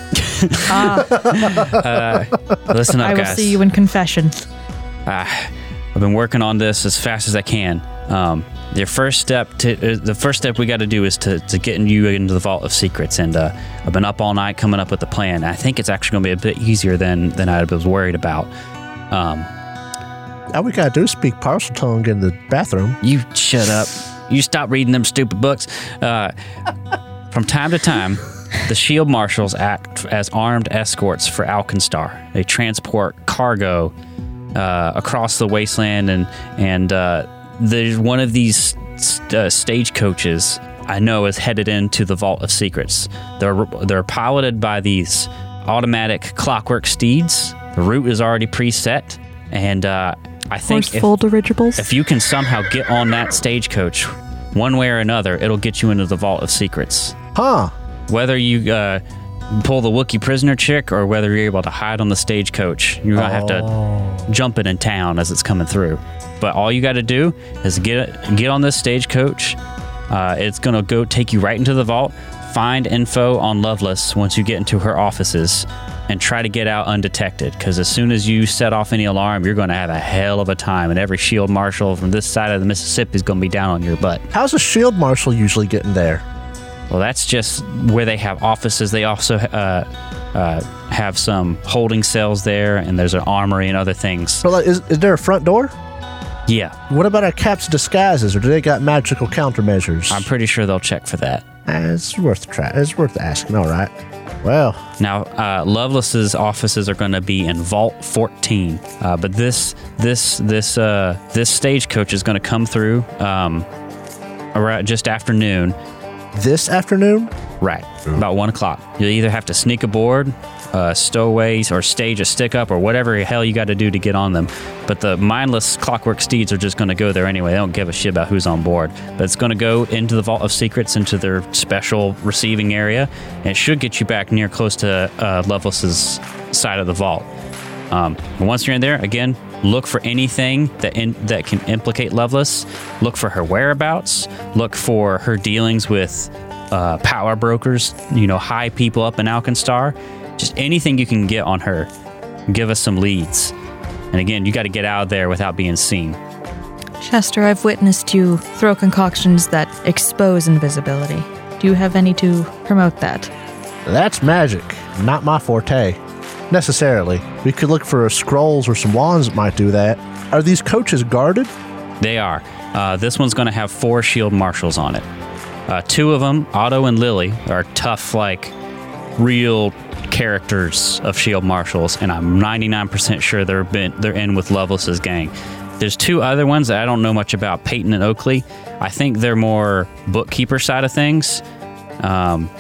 Listen up, I will guys. see you in confession. Ah, I've been working on this as fast as I can. Um, your first step to uh, the first step we got to do is to, to getting you into the Vault of Secrets, and uh, I've been up all night coming up with a plan. I think it's actually going to be a bit easier than than I was worried about. Um, All we gotta do is speak parcel tongue in the bathroom. you shut up. You stop reading them stupid books. Uh, from time to time, the Shield Marshals act as armed escorts for Alkenstar. They transport cargo uh, across the wasteland, and and uh, there's one of these st- uh, stagecoaches I know is headed into the Vault of Secrets. They're they're piloted by these automatic clockwork steeds. The route is already preset, and uh, I think if, Forceful dirigibles. if you can somehow get on that stagecoach, one way or another, it'll get you into the Vault of Secrets. Huh. Whether you uh, pull the Wookiee prisoner chick or whether you're able to hide on the stagecoach, you're going to have to jump it in town as it's coming through. But all you got to do is get get on this stagecoach. Uh, it's going to go take you right into the vault, find info on Lovelace once you get into her offices, and try to get out undetected. Because as soon as you set off any alarm, you're going to have a hell of a time, and every shield marshal from this side of the Mississippi is going to be down on your butt. How's a shield marshal usually getting there? Well, that's just where they have offices. They also uh, uh, have some holding cells there, and there's an armory and other things. But like, is, is there a front door? Yeah, What about our cap's disguises, or do they got magical countermeasures? I'm pretty sure they'll check for that. Eh, it's worth try. It's worth asking. All right. Well, Now, uh, Lovelace's offices are going to be in Vault fourteen, uh, but this this this uh, this stagecoach is going to come through um, around just after noon. this afternoon. Right, about one o'clock. You'll either have to sneak aboard, uh, stowaways, or stage a stick up, or whatever the hell you got to do to get on them. But the mindless clockwork steeds are just going to go there anyway. They don't give a shit about who's on board. But it's going to go into the Vault of Secrets, into their special receiving area, and it should get you back near close to uh, Lovelace's side of the vault. Um, and once you're in there, again, look for anything that in, that can implicate Lovelace. Look for her whereabouts. Look for her dealings with uh, power brokers, you know, high people up in Alkenstar. Just anything you can get on her. Give us some leads. And again, you got to get out of there without being seen. Chester, I've witnessed you throw concoctions that expose invisibility. Do you have any to promote that? That's magic, not my forte. Necessarily. We could look for scrolls or some wands that might do that. Are these coaches guarded? They are. Uh, this one's going to have four shield marshals on it. Uh, two of them, Otto and Lily, are tough, like, real characters of shield marshals, and I'm ninety-nine percent sure they're been they're in with Lovelace's gang. There's two other ones that I don't know much about, Peyton and Oakley. I think they're more bookkeeper side of things, um,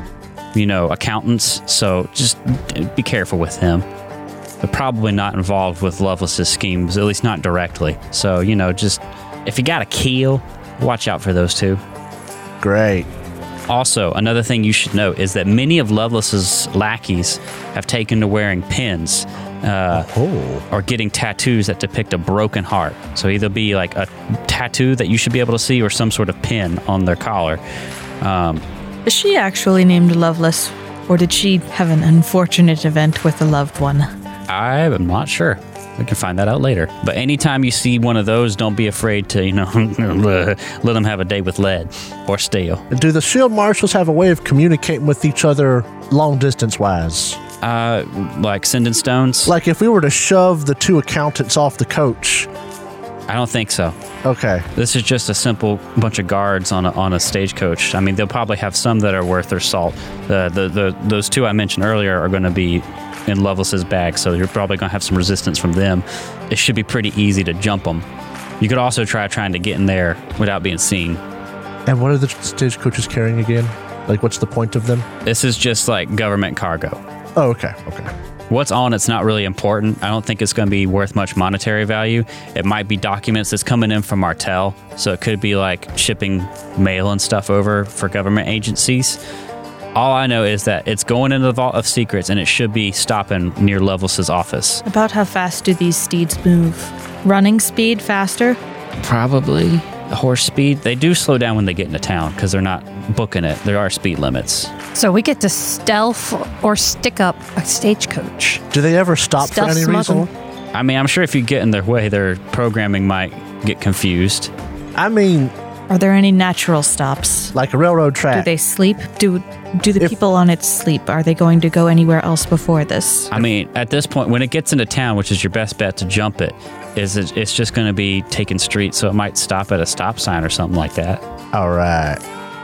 you know, accountants. So just be careful with them. They're probably not involved with Lovelace's schemes, at least not directly. So, you know, just if you got a kill, watch out for those two. Great. Also, another thing you should know is that many of Lovelace's lackeys have taken to wearing pins uh, Oh. or getting tattoos that depict a broken heart. So either be like a tattoo that you should be able to see or some sort of pin on their collar. Um, Is she actually named Lovelace, or did she have an unfortunate event with a loved one? I'm not sure. We can find that out later. But anytime you see one of those, don't be afraid to, you know, let them have a day with lead or steel. Do the shield marshals have a way of communicating with each other long distance wise? Uh, like sending stones? Like if we were to shove the two accountants off the coach. I don't think so. Okay. This is just a simple bunch of guards on a, on a stagecoach. I mean, they'll probably have some that are worth their salt. The, the, the, those two I mentioned earlier are going to be in Lovelace's bag, so you're probably going to have some resistance from them. It should be pretty easy to jump them. You could also try trying to get in there without being seen. And what are the stagecoaches carrying again? Like, what's the point of them? This is just like government cargo. Oh, okay, okay. What's on it's not really important. I don't think it's going to be worth much monetary value. It might be documents that's coming in from Martell, so it could be like shipping mail and stuff over for government agencies. All I know is that it's going into the Vault of Secrets, and it should be stopping near Lovelace's office. About how fast do these steeds move? Running speed faster? Probably. Horse speed. They do slow down when they get into town because they're not booking it. There are speed limits. So we get to stealth or stick up a stagecoach. Do they ever stop Stealth for any smuggle. reason? I mean, I'm sure if you get in their way, their programming might get confused. I mean, Are there any natural stops? like a railroad track. Do they sleep? Do do the If- people on it sleep? Are they going to go anywhere else before this? I mean, at this point, when it gets into town, which is your best bet to jump it, is it, it's just going to be taking streets, so it might stop at a stop sign or something like that. All right.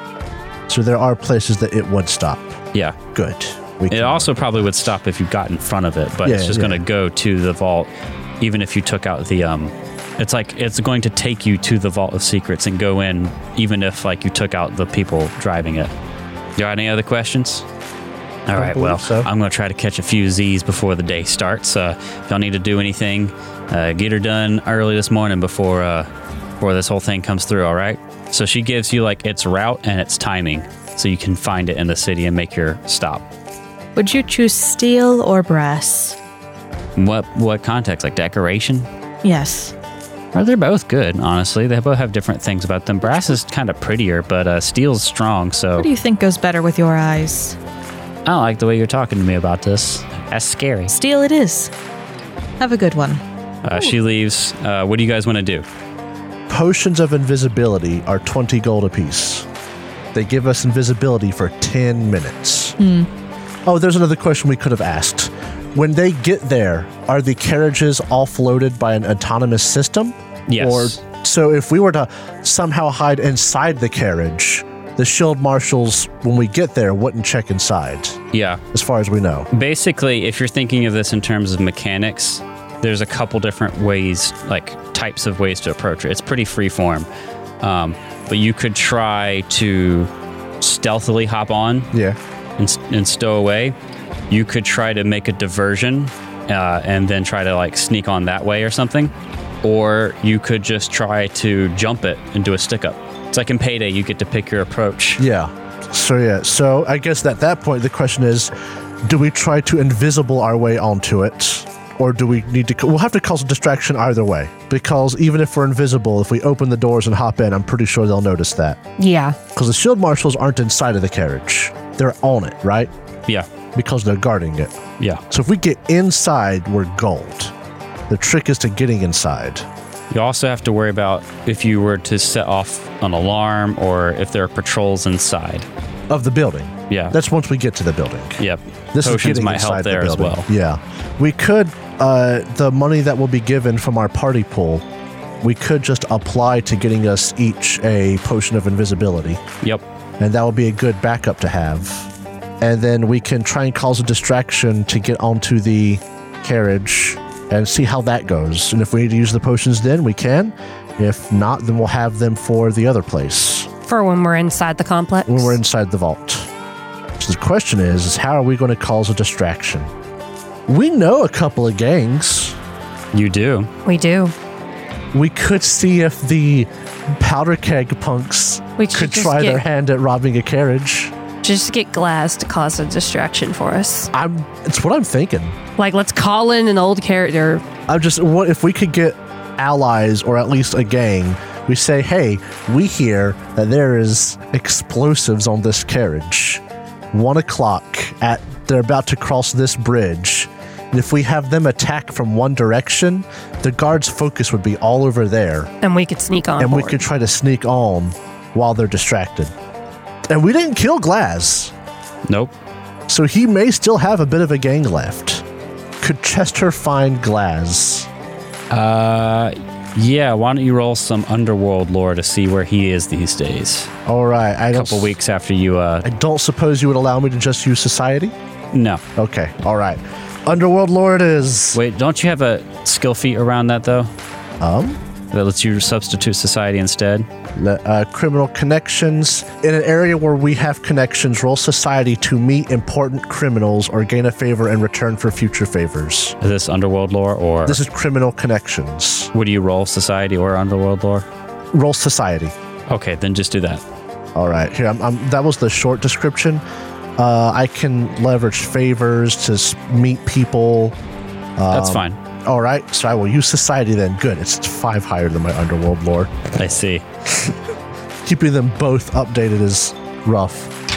So there are places that it would stop. Yeah. Good. We It can- also probably would stop if you got in front of it, but it's Yeah, just yeah. going to go to the vault, even if you took out the um. It's like it's going to take you to the Vault of Secrets and go in, even if like you took out the people driving it. You got any other questions? All right, believe well, so. I'm going to try to catch a few Z's before the day starts. Uh, if y'all need to do anything, uh, get her done early this morning before uh, before this whole thing comes through. All right. So she gives you like its route and its timing, so you can find it in the city and make your stop. Would you choose steel or brass? What what context? Like decoration? Yes. Well, they're both good, honestly. They both have different things about them. Brass is kind of prettier, but uh, steel's strong, so What do you think goes better with your eyes? I don't like the way you're talking to me about this. That's scary. Steel it is. Have a good one. Uh, she leaves. Uh, what do you guys want to do? Potions of invisibility are twenty gold apiece. They give us invisibility for ten minutes. Oh, there's another question we could have asked. When they get there, are the carriages all floated by an autonomous system? Yes. Or so if we were to somehow hide inside the carriage, the shield marshals, when we get there, wouldn't check inside, Yeah. as far as we know. Basically, if you're thinking of this in terms of mechanics, there's a couple different ways, like types of ways to approach it. It's pretty free form. Um, but you could try to stealthily hop on Yeah. and, and stow away. You could try to make a diversion uh, and then try to like sneak on that way or something. Or you could just try to jump it and do a stick up. It's like in Payday, you get to pick your approach. Yeah. So yeah. So I guess at that point the question is, do we try to invisible our way onto it, or do we need to? We'll have to cause a distraction either way, because even if we're invisible, if we open the doors and hop in, I'm pretty sure they'll notice that. Yeah. Because the shield marshals aren't inside of the carriage; they're on it, right? Yeah. Because they're guarding it. Yeah. So if we get inside, we're gold. The trick is to getting inside. You also have to worry about if you were to set off an alarm or if there are patrols inside. Of the building. Yeah. That's once we get to the building. Yep. This is Potions getting might inside help the there as building. well. Yeah. We could, uh, the money that will be given from our party pool, we could just apply to getting us each a potion of invisibility. Yep. And that would be a good backup to have. And then we can try and cause a distraction to get onto the carriage and see how that goes. And if we need to use the potions then, we can. If not, then we'll have them for the other place For when we're inside the complex. when we're inside the vault. So the question is, is how are we going to cause a distraction? We know a couple of gangs. You do. We do. We could see if the powder keg punks We should could just try get- their hand at robbing a carriage. Just get Glass to cause a distraction for us. I'm. It's what I'm thinking. Like, let's call in an old character. I'm just. What if we could get allies or at least a gang? We say, hey, we hear that there is explosives on this carriage. One o'clock at they're about to cross this bridge, If we have them attack from one direction, the guards' focus would be all over there, And we could sneak on and board. we could try to sneak on while they're distracted. And we didn't kill Glaz, Nope. so he may still have a bit of a gang left. Could Chester find Glaz? Uh, yeah. Why don't you roll some underworld lore to see where he is these days? All right, I A don't. couple weeks after you. Uh, I don't suppose you would allow me to just use society. no. Okay, all right. Underworld lore it is. Wait. Don't you have a skill feat around that though? Um, That lets you substitute society instead. le- uh, criminal connections. In an area where we have connections, roll society to meet important criminals or gain a favor in return for future favors. Is this underworld lore or This is criminal connections. what do you roll? Society or underworld lore? Roll society. Okay, then just do that. All right, here. I'm, I'm, that was the short description. Uh, I can leverage favors to s- meet people. That's fine. All right, so I will use society then. Good. It's five higher than my underworld lore. I see. Keeping them both updated is rough.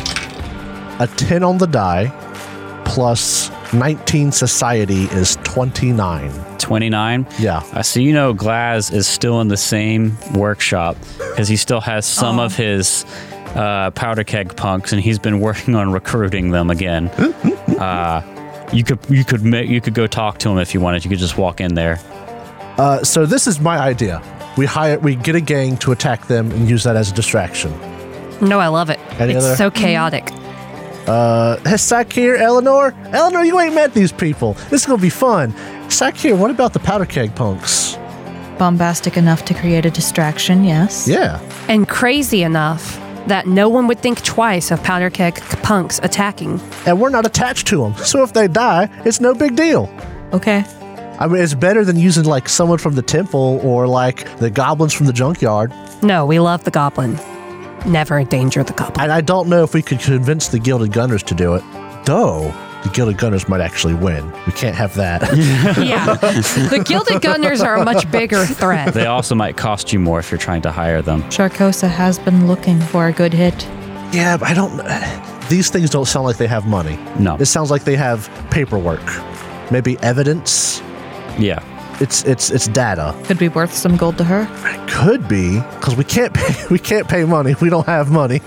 A ten on the die plus nineteen society is twenty-nine. twenty-nine. Yeah. Uh, so you know Glaz is still in the same workshop because he still has some of his uh, powder keg punks, and he's been working on recruiting them again. uh, you could you could ma- you could go talk to him if you wanted. You could just walk in there. Uh, so this is my idea. We hire, we get a gang to attack them and use that as a distraction. No, I love it. Any it's other- so chaotic. Uh, hey, Sakir, Eleanor? Eleanor, you ain't met these people. This is gonna be fun. Sakir, what about the powder keg punks? Bombastic enough to create a distraction, yes. Yeah. And crazy enough that no one would think twice of powder keg punks attacking. And we're not attached to them, so if they die, it's no big deal. Okay. I mean, it's better than using like someone from the temple or like the goblins from the junkyard. No, we love the goblin. Never endanger the goblin. And I don't know if we could convince the Gilded Gunners to do it. Though, the Gilded Gunners might actually win. We can't have that. Yeah. The Gilded Gunners are a much bigger threat. They also might cost you more if you're trying to hire them. Sharkosa has been looking for a good hit. Yeah, but I don't... These things don't sound like they have money. No. It sounds like they have paperwork. Maybe evidence. Yeah. It's it's it's data. Could be worth some gold to her. It could be, because we can't pay we can't pay money. We don't have money.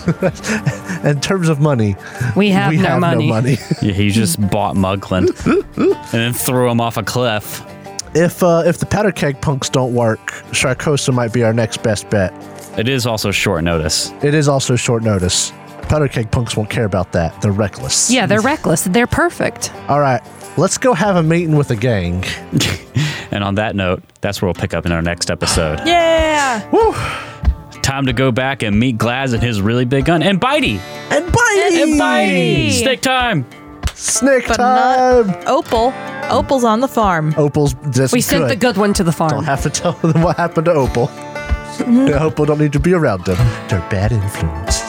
In terms of money, We have we no have money. no money. Yeah, he just bought Mugland and then threw him off a cliff. If uh, if the powder keg punks don't work, Sharkosa might be our next best bet. It is also short notice. It is also short notice. Powder keg punks won't care about that. They're reckless. Yeah, they're reckless. They're perfect. All right, let's go have a meeting with the gang. And on that note, that's where we'll pick up in our next episode. Yeah! Woo! Time to go back and meet Glaz and his really big gun. And Bitey! And Bitey! And Bitey! Snake time! Snake But time! not Opal. Opal's on the farm. Opal's that's We sent good. the good one to the Don't farm. have to tell them what happened to Opal. Yeah, Opal don't need to be around them. They're bad influences.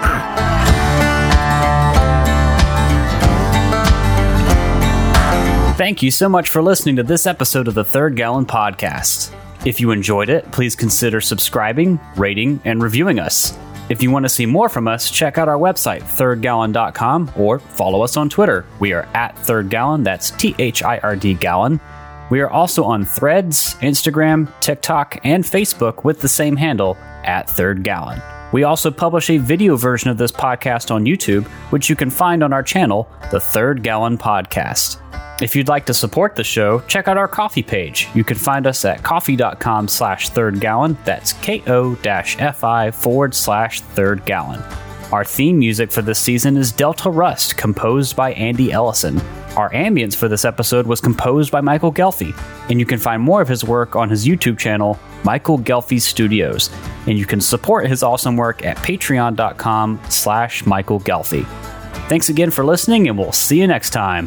Thank you so much for listening to this episode of the Third Gallon Podcast. If you enjoyed it, please consider subscribing, rating, and reviewing us. If you want to see more from us, check out our website, third gallon dot com, or follow us on Twitter. We are at Third Gallon, that's T H I R D Gallon. We are also on Threads, Instagram, TikTok, and Facebook with the same handle, at Third Gallon. We also publish a video version of this podcast on YouTube, which you can find on our channel, The Third Gallon Podcast. If you'd like to support the show, check out our coffee page. You can find us at coffee.com slash third gallon. That's ko-fi forward slash third gallon. Our theme music for this season is Delta Rust, composed by Andy Ellison. Our ambience for this episode was composed by Michael Gelfi, and you can find more of his work on his YouTube channel, Michael Gelfi Studios, and you can support his awesome work at patreon.com slash Michael Gelfi. Thanks again for listening, and we'll see you next time.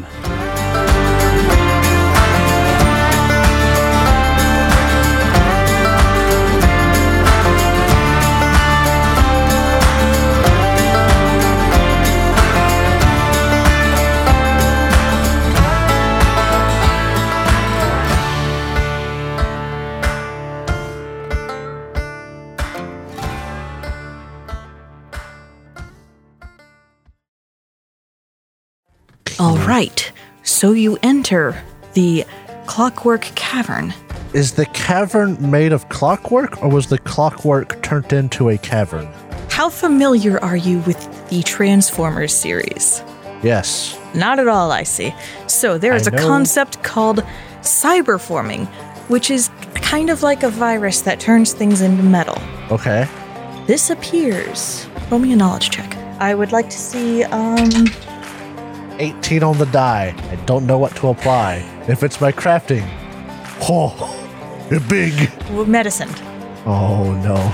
All right. So you enter the Clockwork Cavern. Is the cavern made of clockwork, or was the clockwork turned into a cavern? How familiar are you with the Transformers series? Yes. Not at all, I see. So there is I a know. concept called cyberforming, which is kind of like a virus that turns things into metal. Okay. This appears. Roll me a knowledge check. I would like to see, um, eighteen on the die. I don't know what to apply. If it's my crafting. Oh, you're big. medicine. Oh, no.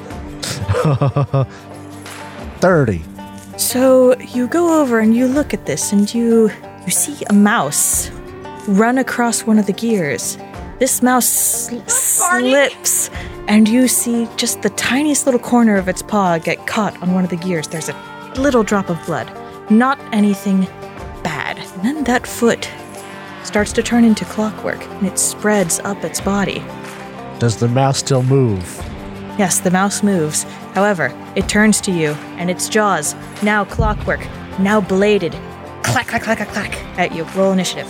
thirty. So you go over and you look at this and you you see a mouse run across one of the gears. This mouse sl- slips and you see just the tiniest little corner of its paw get caught on one of the gears. There's a little drop of blood. Not anything bad. And then that foot starts to turn into clockwork and it spreads up its body. Does the mouse still move? Yes, the mouse moves. However, it turns to you, and its jaws, now clockwork, now bladed, clack, clack, clack, clack, clack, at you. Roll initiative.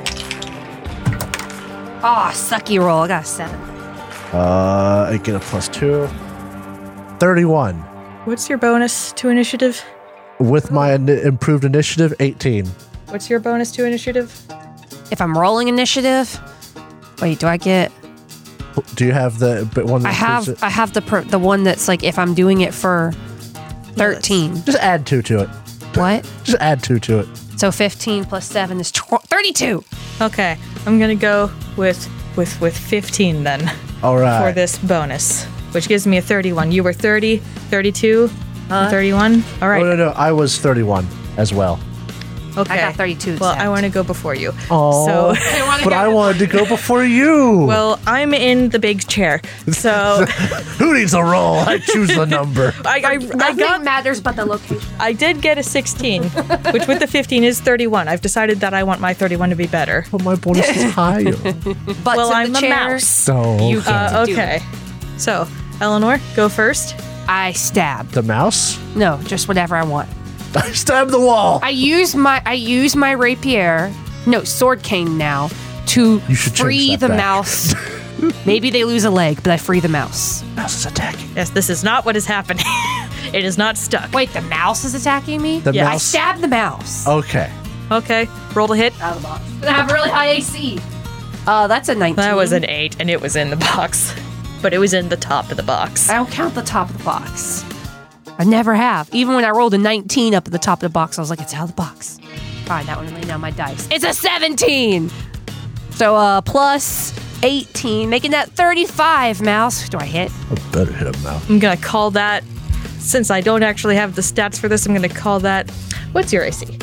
Oh, sucky roll. I got a seven. Uh, I get a plus two. thirty-one. What's your bonus to initiative? With my in- improved initiative, eighteen. What's your bonus to initiative? If I'm rolling initiative, wait, do I get? Do you have the bit one that I have. improves I have the per, the one that's like if I'm doing it for thirteen. it? Just add two to it. What? Just add two to it. So fifteen plus seven is tw- thirty-two. Okay, I'm gonna go with with with fifteen then All right. for this bonus, which gives me a thirty-one. You were thirty, thirty-two, Huh? thirty-one. All right. Oh, no, no. I was thirty-one as well. Okay. I got thirty-two Well, I exact. want to go before you. Oh, So, but I wanted to go before you. well, I'm in the big chair, so Who needs a roll? I choose the number. I, I, I Nothing got matters but the location. I did get a sixteen, which with the fifteen is thirty-one. I've decided that I want my thirty-one to be better. But my bonus is higher. Butts Well, in I'm the a chair. mouse. So You get Uh, to do okay. it. So, Eleanor, go first. I stab. the mouse. No, just whatever I want. I stabbed the wall. I use my I use my rapier, no sword cane now, to You should change free that the back. mouse. Maybe they lose a leg, but I free the mouse. Mouse is attacking. Yes, this is not what is happening. It is not stuck. Wait, the mouse is attacking me? The Yeah, I I mouse. stabbed the mouse. Okay. Okay, roll to hit. Out of the box. I have really high A C. Uh, that's a nineteen. That was an eight, and it was in the box. But it was in the top of the box. I don't count the top of the box. I never have. Even when I rolled a nineteen up at the top of the box, I was like, it's out of the box. All right, that one laid down my dice. It's a seventeen. So uh, plus eighteen, making that thirty-five. Mouse, do I hit? I better hit a mouse. I'm gonna call that, since I don't actually have the stats for this, I'm gonna call that. What's your A C?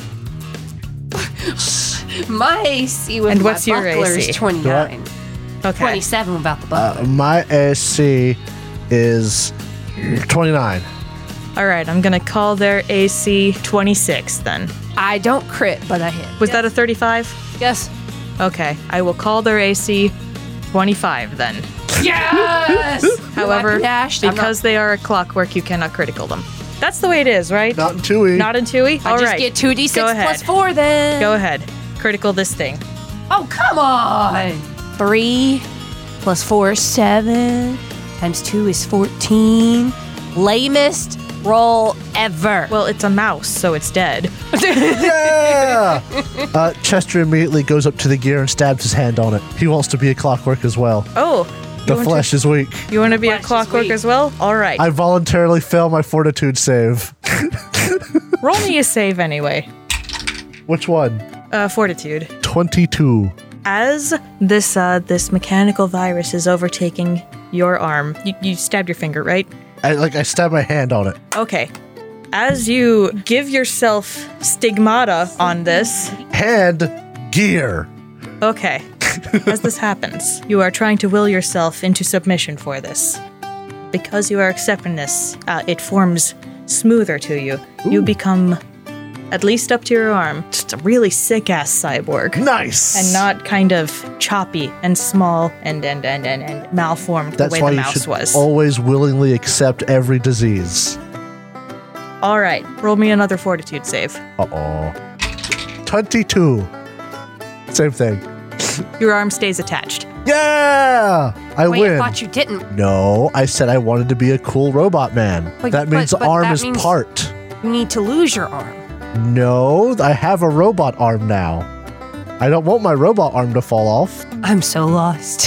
My A C with And my what's your buckler A C? is twenty-nine. Okay. twenty-seven without the buckler. Uh, my A C is twenty-nine. All right, I'm gonna call their A C twenty-six then. I don't crit, but I hit. Was that a thirty-five? Yes. Okay, I will call their A C twenty-five then. Yes! However, I dashed. I'm not- because they are a clockwork, you cannot critical them. That's the way it is, right? Not in Tui. Not in Tui? I All just right. get two d six Go ahead. plus four then. Go ahead. Critical this thing. Oh, come on. Three plus four is seven. Times two is fourteen. Lamest roll ever. Well, it's a mouse, so it's dead. Yeah! uh, Chester immediately goes up to the gear and stabs his hand on it. He wants to be a clockwork as well. Oh. The you want flesh is weak. To, you want to be flesh a is clockwork weak. as well? All right. I voluntarily fail my fortitude save. Roll me a save anyway. Which one? Uh, fortitude. twenty-two. As this uh, this mechanical virus is overtaking your arm, you, you stabbed your finger, right? I like I stab my hand on it. Okay. As you give yourself stigmata on this, Hand gear. okay. As this happens, you are trying to will yourself into submission for this. Because you are accepting this, uh, it forms smoother to you. You become, at least up to your arm, just a really sick ass cyborg. Nice. And not kind of choppy and small and and and and, and malformed That's the way why the you mouse should was. always willingly accept every disease. All right, roll me another fortitude save. Uh oh. twenty-two. Same thing. Your arm stays attached. Yeah! I Wait, win. I thought you didn't. No, I said I wanted to be a cool robot man. But- that means but- the but arm that is means- part. You need to lose your arm. No, I have a robot arm now. I don't want my robot arm to fall off. I'm so lost.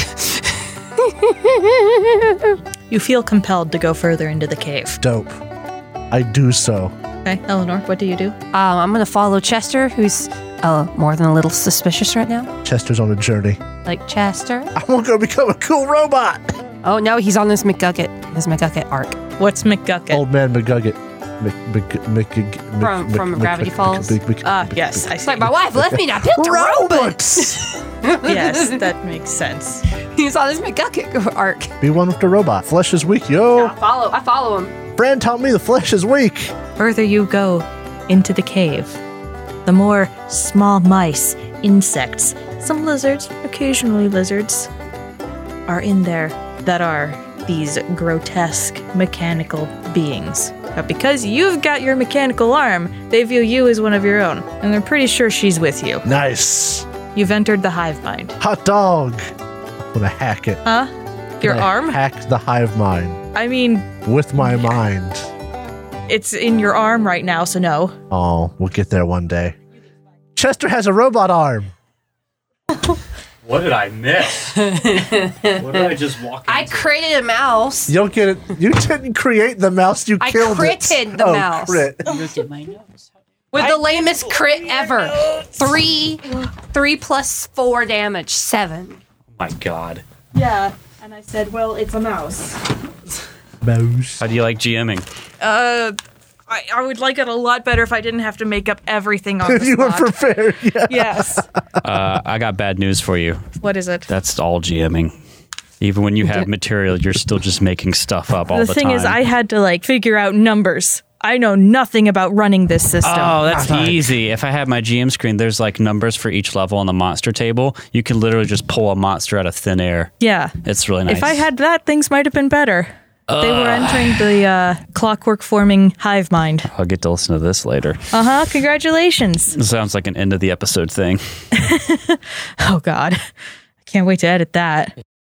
You feel compelled to go further into the cave. Dope. I do so. Okay, Eleanor, what do you do? Um, I'm gonna follow Chester, who's uh, more than a little suspicious right now. Chester's on a journey. Like Chester. I want to go become a cool robot. Oh no, he's on this McGucket, his McGucket arc. What's McGucket? Old man McGuggett. Mc, Mc, Mc, Mc, From- Mc, from Mc, Gravity Mc, Falls? Mc, Mc, Ah, Mc, yes, Mc, I It's see. like my wife left me and I built a robot. Robots! Yes, that makes sense. He's on his McGucket arc. Be one with the robot. Flesh is weak, yo. I follow. I follow him. Fran taught me the flesh is weak. Further you go into the cave, the more small mice, insects, some lizards, occasionally lizards, are in there that are these grotesque mechanical beings. But because you've got your mechanical arm, they view you as one of your own, and they're pretty sure she's with you. Nice. You've entered the hive mind. Hot dog. I'm gonna hack it. Huh? Your Gonna arm? Hack the hive mind I mean, with my mind. it's in your arm right now, so no. Oh, we'll get there one day. Chester has a robot arm. What did I miss? What did I just walk into? I created a mouse. You'll get it. You didn't create the mouse. You I killed it. critted the oh, mouse. Crit. With the lamest crit ever. Three, three plus four damage. Seven. Oh my god. Yeah, and I said, well, it's a mouse. Mouse. How do you like GMing? Uh, I, I would like it a lot better if I didn't have to make up everything on the If you were spot. prepared, yeah. Yes. Uh, I got bad news for you. What is it? That's all GMing. Even when you have material, you're still just making stuff up all the the, thing time. is, I had to like figure out numbers. I know nothing about running this system. Oh, that's Fine. easy. If I had my G M screen, there's like numbers for each level on the monster table. You can literally just pull a monster out of thin air. Yeah. It's really nice. If I had that, things might have been better. They were entering the uh, clockwork forming hive mind. I'll get to listen to this later. Uh huh. Congratulations. It sounds like an end of the episode thing. Oh, God. I can't wait to edit that.